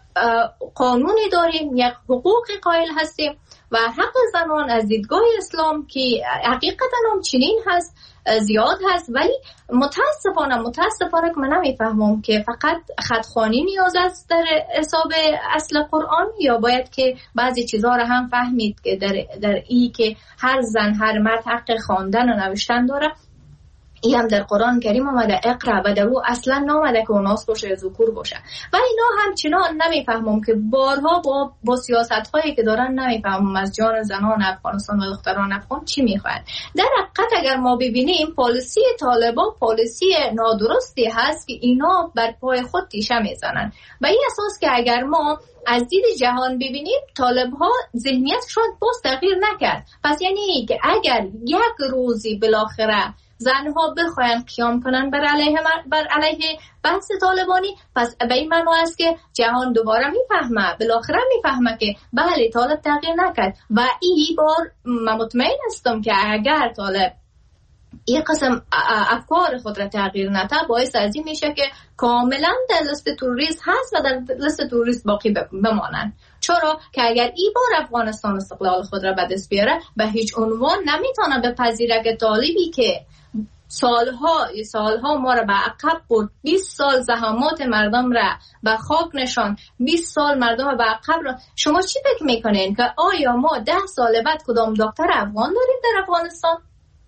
قانونی داریم، یک حقوقی قائل هستیم و حق زنان از دیدگاه اسلام که حقیقتا هم چنین هست زیاد هست، ولی متاسفانه که من نمیفهمم که فقط خطخوانی نیاز است در حساب اصل قرآن، یا باید که بعضی چیزها را هم فهمید که در ای که هر زن هر مرد حق خواندن و نوشتن داره. این هم در قرآن کریم آمده اقرا و در او اصلا نامده که اوناس باشه ذکور باشه. و اینا همچنان نمیفهمم که بارها با سیاست هایی که دارن نمیفهمم از جان زنان افغانستان و دختران افغان چی میخواین. در حقیقت اگر ما ببینیم پالیسی طالبان پالیسی نادرستی هست که اینا بر پای خود تیشه میزنن. و این اساس که اگر ما از دید جهان ببینیم طالب ها ذهنیتشون باز تغییر نکرد. پس یعنی که اگر یک روزی بالاخره زنها بخواین قیام کنن بر علیه بحث طالبانی، پس به این معنی است که جهان دوباره میفهمه، بالاخره میفهمه که بله طالب تغییر نکرد. و این بار من مطمئن هستم که اگر طالب این قسم افکار خود را تغییر نده، باعث از این میشه که کاملا در لیست توریست هست و در لیست توریست باقی بمانن. چرا که اگر این بار افغانستان استقلال خود را به دست بیاره، به هیچ عنوان نمیتونه بپذیره که طالبی که سالها ما را به عقب برد، 20 سال زحمات مردم را به خاک نشان، 20 سال مردم را به عقب را. شما چی فکر میکنین که آیا ما 10 سال بعد کدام دکتر افغان داریم در افغانستان؟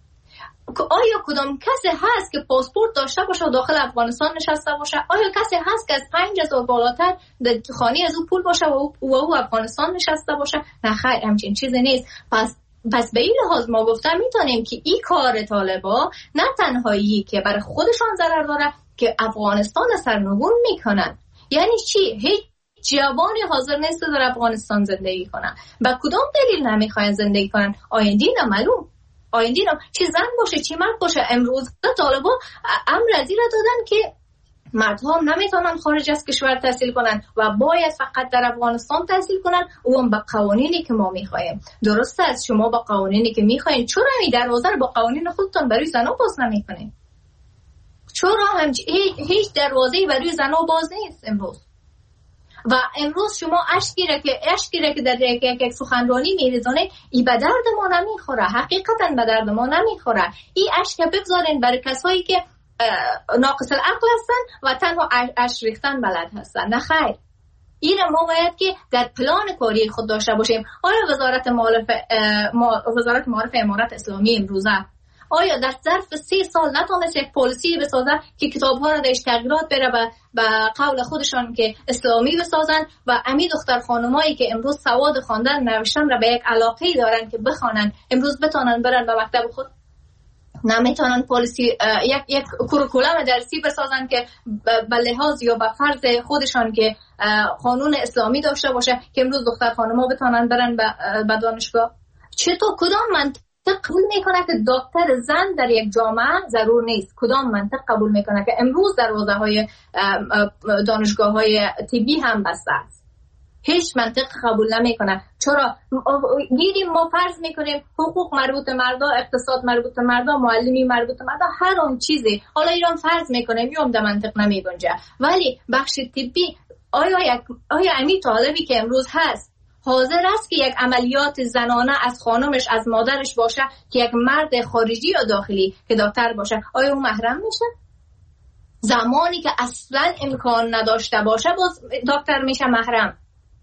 آیا کدام کسی هست که پاسپورت داشته باشه و داخل افغانستان نشسته باشه؟ آیا کسی هست که از 5000 بالاتر در خانه از او پول باشه و او افغانستان نشسته باشه؟ نه خیر، همچین چیزی نیست. پس به این لحاظ ما گفتم میتونیم که این کار طالبا نه تنهایی که برای خودشان ضرر داره، که افغانستان سرنگون میکنن. یعنی چی؟ هیچ جوانی حاضر نیست در افغانستان زندگی کنن. با کدام دلیل نمیخواین زندگی کنن؟ آینده نامعلوم، آینده چی زن باشه چی مرد باشه. امروز طالبا امر ازی را دادن که مردها هم نمیتونن خارج از کشور تحصیل کنن و باید فقط در افغانستان تحصیل کنن، و هم با قوانینی که ما میخوایم. درسته است شما با قوانینی که میخواین، چرا این دروازه رو با قوانین خودتون برای زنها باز نمیکنین؟ چرا هیچ دروازه‌ای برای زنها باز نیست امروز؟ و امروز شما اشکی که در یک سخنرانی میریزونه، این به درد ما نمیخوره، حقیقتا به درد ما نمیخوره. این اشک بگذارین برای کسایی که ناقص العقل هستن و تنها اش ریختن بلد هستن. نه خیر، این ما باید که در پلان کاری خود داشته باشیم. آیا وزارت معارف امارات اسلامی امروزه آیا در ظرف 3 سال نتونست یک پالیسی بسازه که کتاب‌ها را درش تغییرات بره و قول خودشان که اسلامی بسازن و امی دختر خانمایی که امروز سواد خواندن نوشتن را به یک علاقه دارن که بخوانن، امروز بتونن برن به مکتب خود؟ نمیتونن پالیسی یک کوریکولوم درسی بسازن که به لحاظ یا به فرض خودشان که قانون اسلامی داشته باشه که امروز دختر خانم‌ها بتونن برن به دانشگاه. چطور کدام منطق قبول میکنه که دکتر زن در یک جامعه ضرور نیست؟ کدام منطق قبول میکنه که امروز دروازه‌های دانشگاه‌های طبی هم بسته است؟ هیچ منطق قبول نمیکنه. چرا گیریم ما فرض میکنیم حقوق مربوط مردا، اقتصاد مربوط مردا، معلمی مربوط مردا، هر اون چیزی حالا ایران فرض میکنیم یوم در منطق نمیگنجه. ولی بخش طبی آیا امی طالبی که امروز هست حاضر است که یک عملیات زنانه از خانمش از مادرش باشه که یک مرد خارجی یا داخلی که دکتر باشه؟ آیا اون محرم میشه؟ زمانی که اصلا امکان نداشته باشه باز دکتر میشه محرم.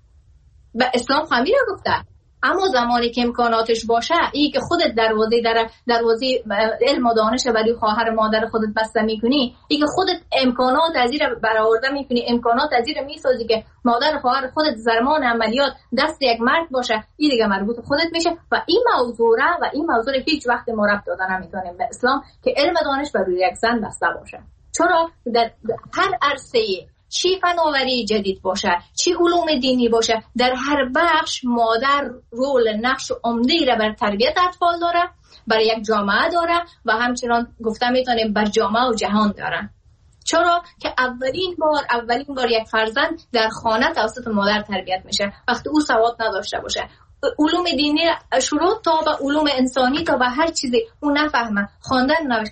به اسلام خمی را گفته. اما زمانی که امکاناتش باشه، ای که خودت دروازه علم و دانش برای خواهر مادر خودت بسته میکنی، ای که خودت امکانات ازیر برآورده میکنی، امکانات ازیر میسازی که مادر خواهر خودت زمان عملیات دست یک مرد باشه، این دیگه مربوط خودت میشه. و این موضوع هیچ وقت ما ربط داده نمیتونیم به اسلام که علم دانش برای یک زن بسته باشه. چرا در هر عرصه چی فناوری جدید باشه، چی علوم دینی باشه، در هر بخش مادر رول نقش عمده‌ای را بر تربیت اطفال داره، برای یک جامعه داره و همچنان گفته میتونیم بر جامعه و جهان داره. چرا که اولین بار یک فرزند در خانه توسط مادر تربیت میشه وقتی او سواد نداشته باشه. علوم دینی شروع تا به علوم انسانی تا به هر چیزی او نفهمه، خواندن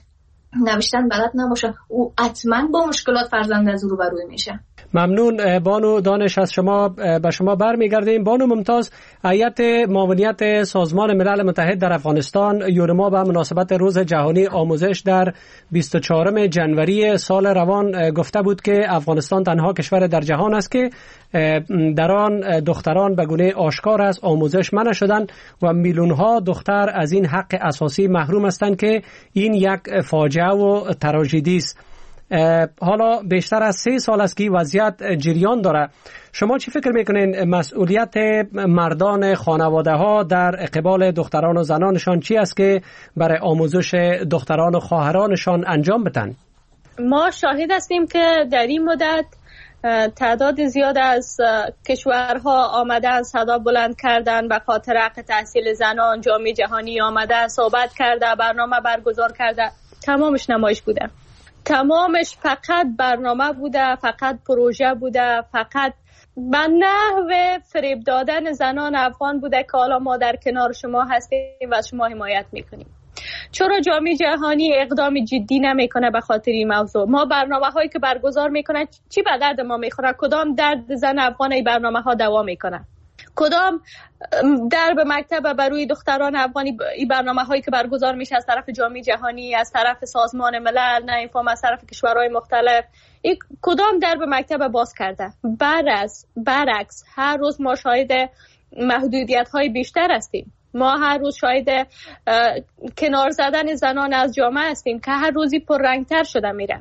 نوشتن بلد نباشه، او حتما با مشکلات فرزند از رو بروی میشه. ممنون بانو دانش. از شما به شما برمیگردیم. بانو ممتاز، هیئت معاونیت سازمان ملل متحد در افغانستان یورما به مناسبت روز جهانی آموزش در 24 جنوری سال روان گفته بود که افغانستان تنها کشور در جهان است که در آن دختران به گونه آشکار از آموزش منع شدند و میلیون‌ها دختر از این حق اساسی محروم هستند که این یک فاجعه و تراژدی است. حالا بیشتر از 3 سال است که وضعیت جریان داره. شما چی فکر میکنین مسئولیت مردان خانواده ها در قبال دختران و زنانشان چی است که برای آموزش دختران و خواهرانشان انجام بدن؟ ما شاهد هستیم که در این مدت تعداد زیاد از کشورها آمدن صدا بلند کردن به خاطر حق تحصیل زنان. جامعه جهانی آمده صحبت کرده، برنامه برگزار کرده. تمامش نمایش بوده، تمامش فقط برنامه بوده، فقط پروژه بوده، فقط به نحو فریب دادن زنان افغان بوده که حالا ما در کنار شما هستیم و شما حمایت میکنیم. چرا جامعه جهانی اقدام جدی نمیکنه به خاطر این موضوع؟ ما برنامه هایی که برگزار میکنه چی به درد ما میخوره؟ کدام درد زن افغان این برنامه ها دوام میکنه؟ کدام درب مکتب برای دختران افغانی این برنامه هایی که برگزار میشه از طرف جامعه جهانی، از طرف سازمان ملل، نه اینفهم از طرف کشورهای مختلف، این کدام درب مکتب باز کرده؟ برعکس هر روز ما شاهد محدودیت های بیشتر هستیم. ما هر روز شاهد کنار زدن زنان از جامعه هستیم که هر روزی پررنگتر شده میره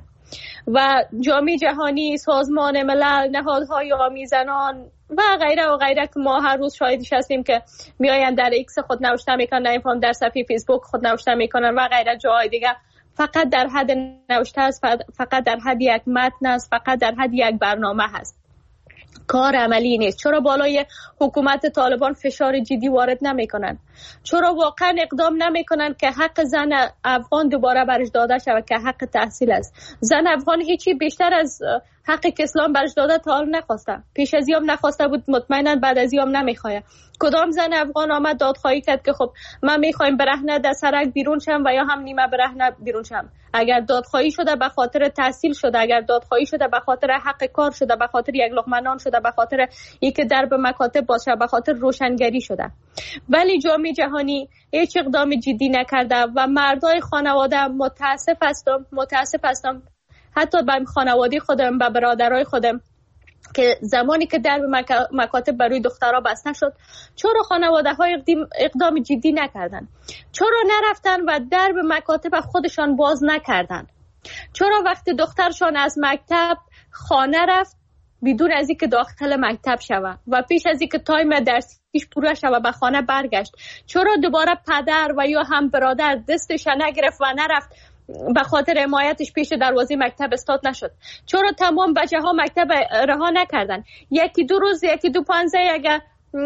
و جامعه جهانی، سازمان ملل، نهادهای حامی زنان و غیره و غیره که ما هر روز شاهدش هستیم که میآیند در ایکس خود نوشته میکنن، اینفهم در صفحه فیسبوک خود نوشته میکنن و غیره جاهای دیگه. فقط در حد نوشته است، فقط در حد یک متن است، فقط در حد یک برنامه هست، کار عملی نیست. چرا بالای حکومت طالبان فشار جدی وارد نمیکنن؟ چرا واقعا اقدام نمیکنن که حق زن افغان دوباره برش داده شود که حق تحصیل است؟ زن افغان هیچی بیشتر از حقی که اسلام برش داده تا حال نخواسته. پیش از این نخواسته بود، مطمئنا بعد از این نمیخواد. کدام زن افغان آمد دادخواهی کرد که خب من میخوایم برهنه در سرک بیرون شم و یا هم نیمه برهنه بیرون شم؟ اگر دادخواهی شده به خاطر تحصیل شده، اگر دادخواهی شده به خاطر حق کار شده، به خاطر یک لقمه نان شده، به خاطر اینکه درب مکاتب باشه، به خاطر روشنگری شده. ولی جامعه جهانی هیچ اقدام جدی نکرده و مردای خانواده متاسف هستم حتی به خانواده خودم، به برادرای خودم که زمانی که درب مکاتب برای دخترها بسته شد چرا خانواده های اقدام جدی نکردن؟ چرا نرفتن و درب مکاتب خودشان باز نکردن؟ چرا وقتی دخترشان از مکتب خانه رفت بدون از اینکه داخل مکتب شود و پیش از اینکه تایم درسیش پوره شود به خانه برگشت، چرا دوباره پدر و یا هم برادر دستش نگرفت و نرفت به خاطر حمایتش پیش دروازه مکتب استاد نشد؟ چرا تمام بچه ها مکتب رها نکردن؟ یکی دو روز، یکی دو پانزه اگر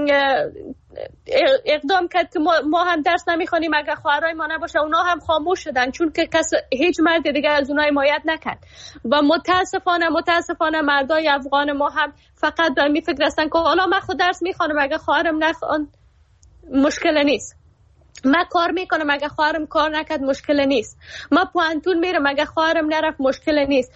اقدام کرد که ما هم درس نمیخوانیم اگر خواهرای ما نباشه، اونا هم خاموش شدن چون که هیچ مرد دیگه از اونها حمایت نکرد. و متاسفانه مردای افغان ما هم فقط به می فکر هستن که حالا من خود درس میخوانم اگر خواهرم نخوان مشکل نیست، من کار میکنم اگر خواهرم کار نکرد مشکل نیست، من پوانتون میرم اگر خواهرم نرفت مشکل نیست.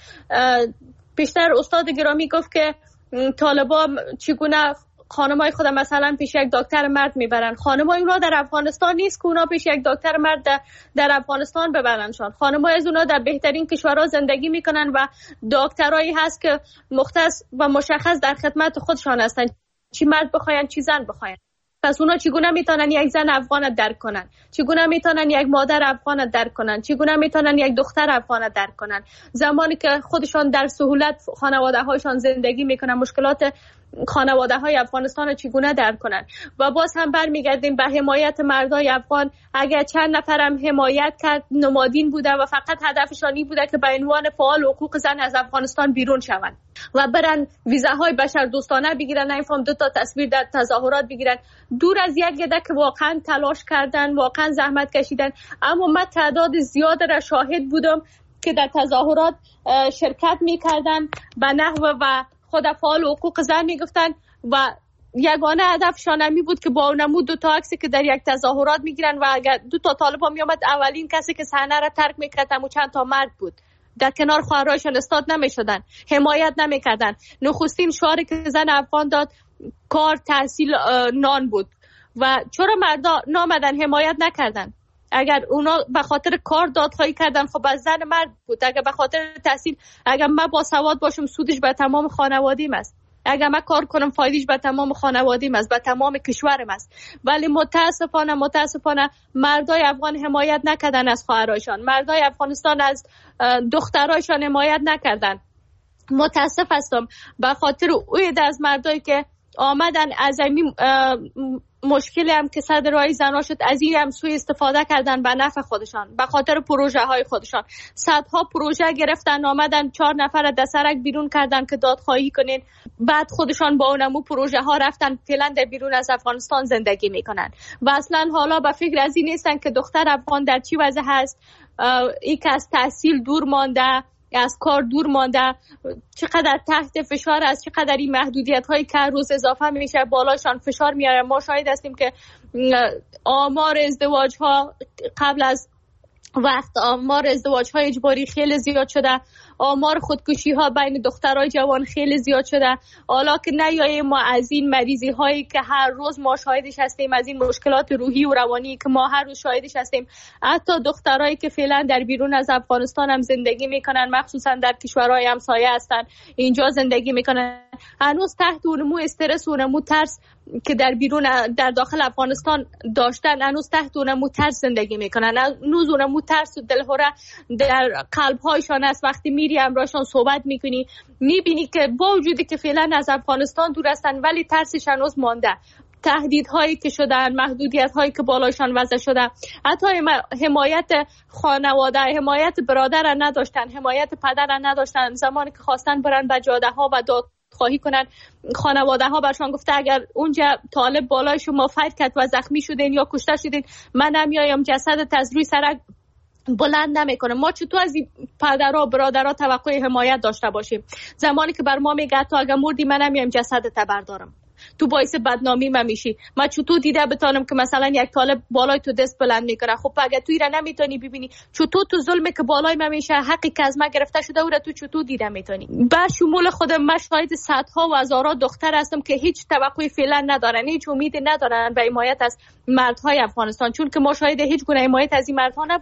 پیشتر استاد گرامی گفت که طالبا چگونه خانمای خود مثلا پیش یک دکتر مرد میبرن. خانمای اونا در افغانستان نیست که اونا پیش یک دکتر مرد در افغانستان ببرنشان. خانمای از اونا در بهترین کشورها زندگی میکنن و دکترایی هست که مختص و مشخص در خدمت خودشان هستن، چی مرد بخواین چی زن بخواین. پس اونا چگونه میتونن یک زن افغان درک کنن؟ چگونه میتونن یک مادر افغان درک کنن؟ چگونه میتونن یک دختر افغان درک کنن زمانی که خودشان در سهولت خانواده هایشان زندگی میکنن؟ مشکلات خانواده های افغانستان رو چگونه درک کنن؟ و باز هم برمیگردیم به حمایت مردای افغان. اگر چند نفرم حمایت کرد نمادین بوده و فقط هدفشانی بوده که به عنوان فعال حقوق زن از افغانستان بیرون شوند و برن ویزاهای بشر دوستانه بگیرن، نمیفهم 2 تا تصویر در تظاهرات بگیرن، دور از یک گده که واقعا تلاش کردن، واقعا زحمت کشیدن. اما من تعداد زیاد را شاهد بودم که در تظاهرات شرکت میکردن به نحو و خود فعال حقوق زن میگفتن و یگانه هدفشان می بود که با نمود 2 تا عکسی که در یک تظاهرات میگیرن و اگر 2 تا طالبا میامد اولین کسی که صحنه را ترک میکرد و چند تا مرد بود. در کنار خواهرایشان استاد نمیشدن، حمایت نمیکردن. نخستین شعاری که زن افغان داد کار، تحصیل، نان بود. و چرا مردا نامدن حمایت نکردن؟ اگر اونا به خاطر کار دادخواهی کردن خب از زن مرد بود. اگر به خاطر تحصیل، اگر من با سواد باشم سودش به تمام خانوادیم است، اگر من کار کنم فایدهش به تمام خانوادیم است، به تمام کشورم است. ولی متاسفانه مردای افغان حمایت نکردن از خواهرایشان، مردای افغانستان از دخترایشان حمایت نکردن. متاسف هستم به خاطر اوید از مردایی که آمدن از این مشکلی هم که صدر رای زنا شد از این هم سوء استفاده کردن به نفع خودشان، به خاطر پروژه های خودشان. صدها پروژه گرفتن، آمدن 4 نفر دسرک بیرون کردن که دادخواهی کنین، بعد خودشان با اونمو پروژه ها رفتن فعلا در بیرون از افغانستان زندگی میکنن و اصلا حالا به فکر از این نیستن که دختر افغان در چی وضع هست، ای که از تحصیل دور مانده، از کار دور مانده، چقدر تحت فشار است، چقدر این محدودیت هایی که روز اضافه میشه بالاشان فشار میاره. ما شاهد هستیم که آمار ازدواج ها قبل از وقت، آمار ازدواج های اجباری خیلی زیاد شده، آمار خودکشی ها بین دخترای جوان خیلی زیاد شده. حالا که نیاییم ما از این مریضی هایی که هر روز ما شاهدش هستیم، از این مشکلات روحی و روانی که ما هر روز شاهدش هستیم، حتی دخترایی که فعلا در بیرون از افغانستان هم زندگی میکنن، مخصوصا در کشورهای همسایه هستن، اینجا زندگی میکنن، هنوز تحت اونمو استرس و اونمو ترس که در بیرون در داخل افغانستان داشتن، هنوز تحت اونمو ترس زندگی میکنن، هنوز اونمو ترس و دلهوره در قلبهایشان است. وقتی میری امراشان صحبت میکنی میبینی که با وجودی که فعلا از افغانستان دور هستن ولی ترسش هنوز مانده. تهدیدهایی که شدن، محدودیت‌هایی که بالاشان وضع شده، حتی حمایت خانواده، حمایت برادر را نداشتن، حمایت پدر را نداشتن. زمانی که خواستن برن به جاده‌ها و دادخواهی کنن، خانواده ها برشان گفته اگر اونجا طالب بالای شما فایت کرد و زخمی شدین یا کشته شدین، من نمیایم جسدت از روی سرک بلند نمیکنه. ما چطور از این پدرها و برادرها توقع حمایت داشته باشیم زمانی که بر ما میگه تو اگر مردی من نمیایم جسدت بردارم، تو باعث بدنامی من میشی. من چطور دیده بتانم که مثلا یک طالب بالای تو دست بلند میکنه؟ خب اگه تو ایره نمیتونی ببینی، چطور تو ظلمی که بالای من میشه، حقی که از من گرفته شده او را تو چطور دیده میتونی؟ به شمول خودم من شاهد صدها و هزارها دختر هستم که هیچ توقعی فعلا ندارن، هیچ امیدی ندارن به حمایت از مردهای افغانستان، چون که ما شاهد هیچ گونه حمایت از این مردها نبودیم.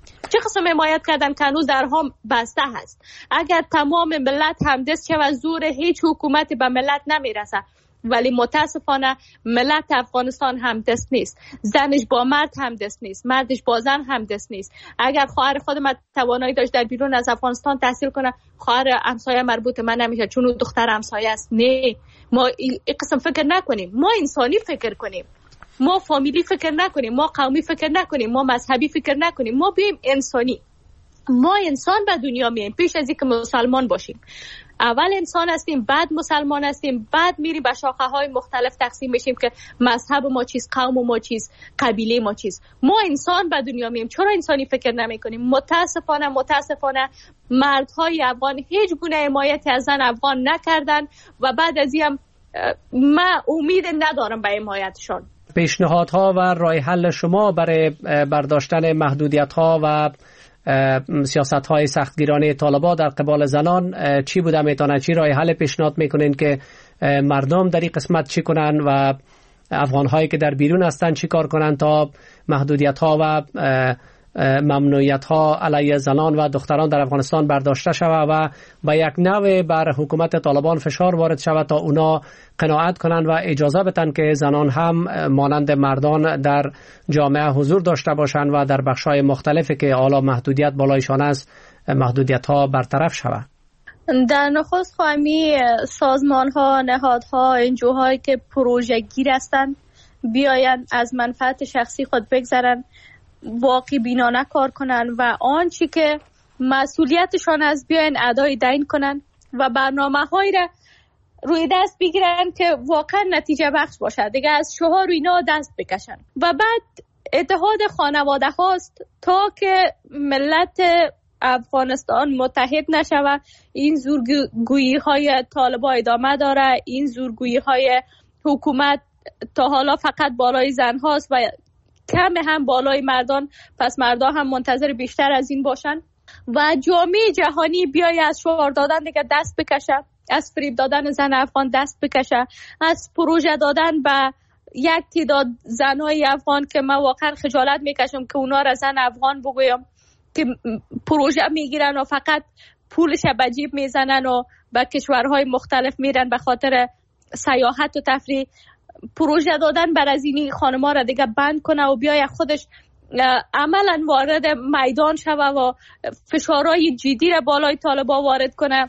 چه قسم حمایت کردن که هنوز درها بسته هست. اگر تمام ملت همدست شود زور هیچ حکومتی به ملت نمیرسه، ولی متاسفانه ملت افغانستان همدست نیست. زنش با مرد همدست نیست، مردش با زن همدست نیست. اگر خواهر خود من توانایی داشت در بیرون از افغانستان تحصیل کنه، خواهر همسایه مربوط من نمیشه چون اون دختر همسایه است. نه، ما این قسم فکر نکنیم. ما انسانی فکر کنیم، ما فامیلی فکر نکنیم، ما قومی فکر نکنیم، ما مذهبی فکر نکنیم. ما بیم انسانی. ما انسان به دنیا میایم پیش از اینکه مسلمان باشیم. اول انسان هستیم، بعد مسلمان هستیم، بعد میریم به شاخه های مختلف تقسیم بشیم که مذهب ما چیست، قوم ما چیست، قبیله ما چیست. ما انسان به دنیا میایم. چرا انسانی فکر نمی کنیم؟ متاسفانه مردهای افغان هیچ گونه حمایت از زن افغان نکردن و بعد از این من امید ندارم به حمایتشان. پیشنهادها و راه حل شما برای برداشتن محدودیت‌ها و سیاست‌های سختگیرانه طالبان در قبال زنان چی بوده میتونه؟ چی راه حل پیشنهاد میکنین که مردم در این قسمت چی کنن و افغان‌هایی که در بیرون هستن چی کار کنن تا محدودیت‌ها و ممنوعیت‌ها علیه زنان و دختران در افغانستان برداشته شود و با یک نوع بر حکومت طالبان فشار وارد شود تا اونا قناعت کنند و اجازه بدن که زنان هم مانند مردان در جامعه حضور داشته باشند و در بخش‌های مختلفی که حالا محدودیت بالایشان است محدودیت‌ها برطرف شود. در نخست خواهمی سازمان‌ها، نهادها، انجوهایی که پروژه گیر هستند بیاین از منفعت شخصی خود بگذرن، واقعی بینانه کار کنن و آنچه که مسئولیتشان از بیاین ادای دین کنن و برنامه‌هایی را روی دست بگیرن که واقعا نتیجه بخش باشه. دیگه از شعار اینا دست بکشن و بعد اتحاد خانواده هاست تا که ملت افغانستان متحد نشود. این زورگویی های طالبان ادامه داره، این زورگویی های حکومت تا حالا فقط بالای زن هاست و کم هم بالای مردان، پس مردا هم منتظر بیشتر از این باشن و جامعه جهانی بیای از شعار دادن دیگه دست بکشه، از فریب دادن زن افغان دست بکشه، از پروژه دادن به یک تعداد زنای افغان که من واقعا خجالت میکشم که اونا را زن افغان بگویم که پروژه میگیرن و فقط پولش به جیب میزنن و به کشورهای مختلف میرن به خاطر سیاحت و تفریح. پروژه دادن بر از اینی خانم‌ها را دیگه بند کنه و بیای خودش عملا وارد میدان شوه و فشارهای جدی را بالای طالبان وارد کنه.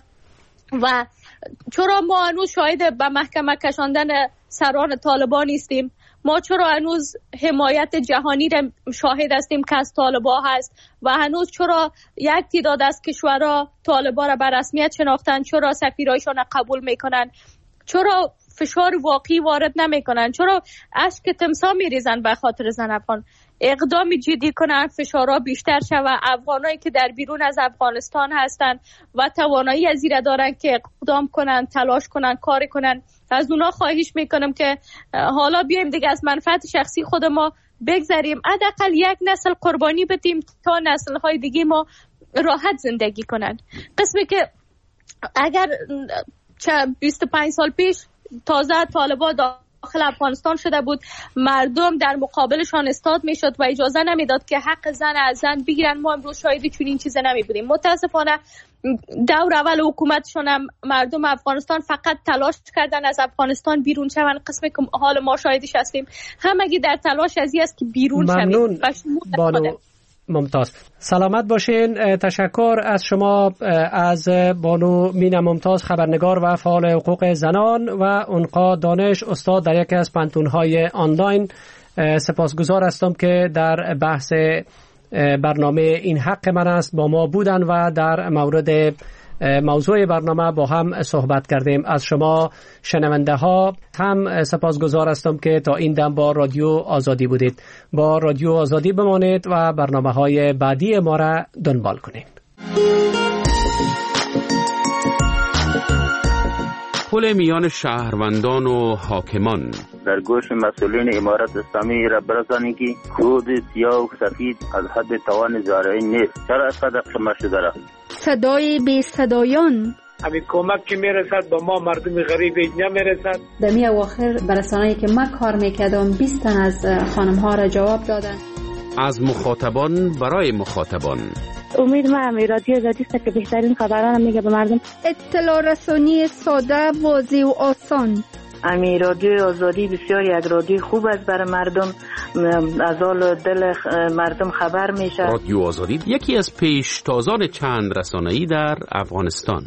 و چرا ما هنوز شاهد به محکمه کشاندن سران طالبان نیستیم؟ ما چرا هنوز حمایت جهانی را شاهد هستیم که از طالبان هست و هنوز چرا یک تعداد از کشورها طالبان را به رسمیت شناختن؟ چرا سفیرایشان قبول میکنن؟ چرا فشار واقعی وارد نمیکنن؟ چرا اشک تمسا میریزن به خاطر زن افغان؟ اقدام جدی کنن، فشارها بیشتر شود. افغانایی که در بیرون از افغانستان هستن و توانایی از این دارن که اقدام کنن، تلاش کنن، کار کنن، از اونا خواهش میکنم که حالا بیایم دیگه از منفعت شخصی خود ما بگذریم، حداقل یک نسل قربانی بدیم تا نسل‌های دیگه ما راحت زندگی کنن. قسمی که اگر 25 سال پیش تازه طالبان داخل افغانستان شده بود، مردم در مقابلشان استاد میشد و اجازه نمیداد که حق زن از زن بگیرن. ما امروز شاهدی چنین چیز نمی بودیم. متاسفانه دور اول حکومتشون هم مردم افغانستان فقط تلاش کردن از افغانستان بیرون شون. قسمی که حال ما شاهدش هستیم همگی در تلاش از این است که بیرون شویم. بانو ممتاز، سلامت باشین. تشکر از شما، از بانو مینا ممتاز، خبرنگار و فعال حقوق زنان و انقا دانش، استاد در یکی از پانتون‌های آنلاین. سپاسگزار هستم که در بحث برنامه این حق من است با ما بودن و در مورد موضوع برنامه با هم صحبت کردیم. از شما شنونده ها هم سپاسگزار هستم که تا این دم با رادیو آزادی بودید. با رادیو آزادی بمانید و برنامه های بعدی ما را دنبال کنید. پل میان شهروندان و حاکمان در گوش مسئولین امارت اسلامی را برسانید که کود سیاه و سفید از حد توان زارعین نیست. چرا از قدر شما شده را صدای بی صدایان همین کمک که میرسد با ما مردم غریب نمیرسد. در می اواخر برسانه‌ای که من کار میکردم 20 تن از خانم ها را جواب دادن. از مخاطبان برای مخاطبان. امید من رادیو آزادی است که بهترین خبران میگه به مردم. اطلاع رسانی ساده، واضح و آسان. رادیو آزادی بسیار یک رادیو خوب است برای مردم، از حال دل مردم خبر میشه. رادیو آزادی یکی از پیشتازان چند رسانه‌ای در افغانستان.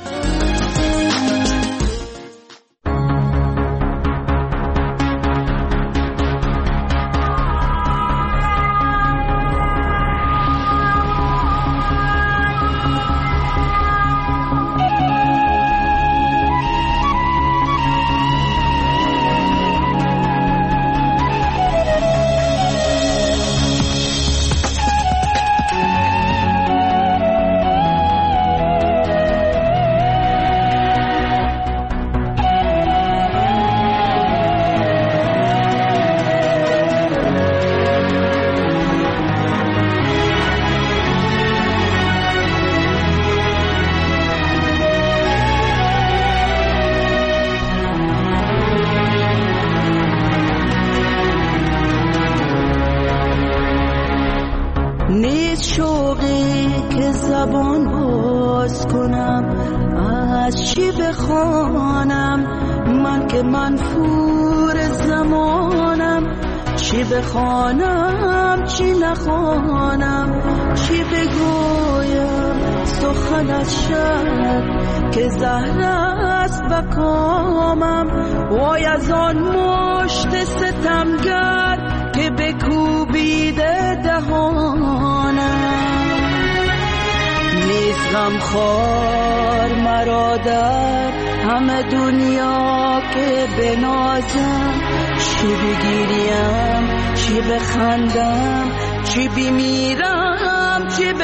نیست شوقی که زبان باز کنم، از چی بخوانم من که منفور زمانم. چی بخوانم چی نخوانم، چی بگویم سخن از شب که زهر است بکامم. وای از آن مشت ستمگر که بکوبیده دهانم. نیست غمخوار مرا در همه دنیا که بنازم. چی بگیریم چی بخندم، چی بمیرم چی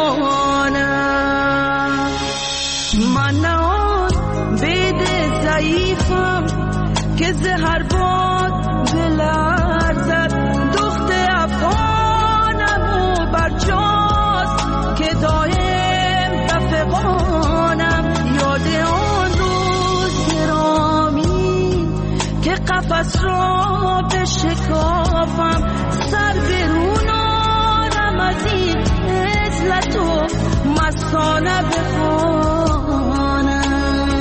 بمانم. من نه آن بید ضعیفم که زهر باد بلرزد. دخت افغانم و برجاست که دایم بفغانم. یاد آن روز گرامی که قفس را بشکافم. سر برون آرم از این عزلت و مستانه بخوانم.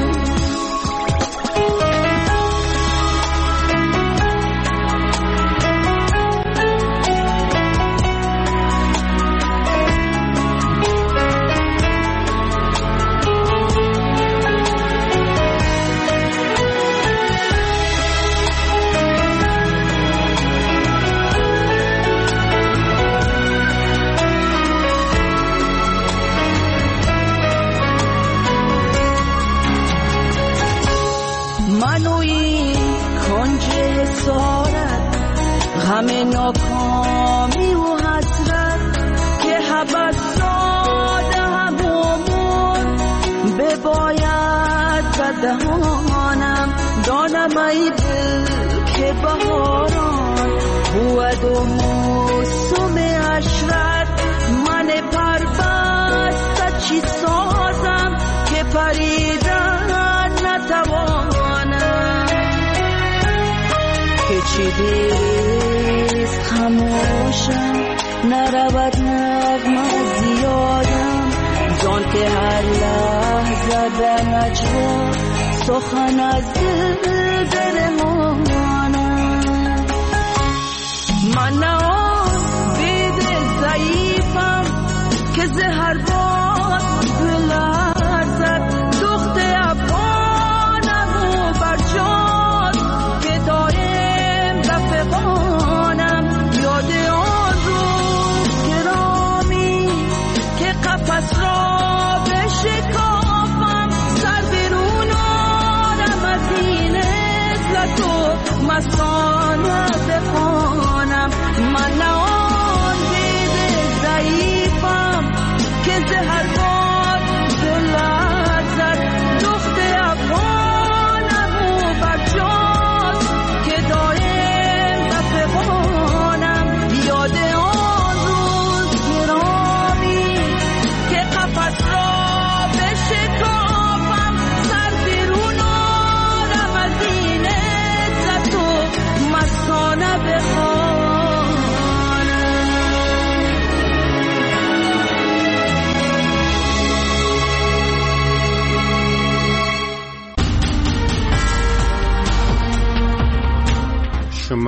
همه ناکامی و حسرت که حبس داده همون بباید بدهانم. دانم ای دل که بهاران بود و موسم عشرت. من پربسته چی سازم که پریدن نتوانم. که چی دیست خموشم نرود نغمه زیادم. زان که هر لحظه در نجوا سخن از دل درمانم. من نه آن بید ضعیفم که زهر باد بلرزد. دخت افغانم و برجاست که دایم بفغانم. یاد آن روز گرامی که قفس را بشکافم. سر برون آرم از این عزلت و مستانه بخوانم. من نه آن دید ضعیفم که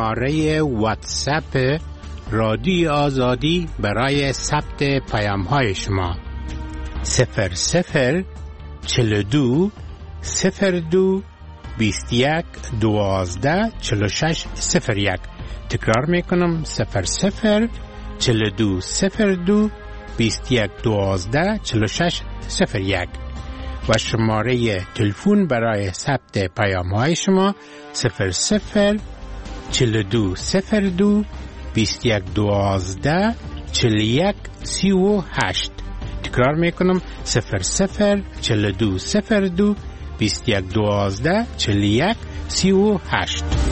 شماره واتساپ رادیو آزادی برای ثبت پیام‌های شما 00 42 02 21 12 46 01. تکرار میکنم 00 42 02 21 12 46 01 و شماره تلفن برای ثبت پیام‌های شما 00 42 02 21 12 41 38. تکرار میکنم 00 42 02 21 12 41 38.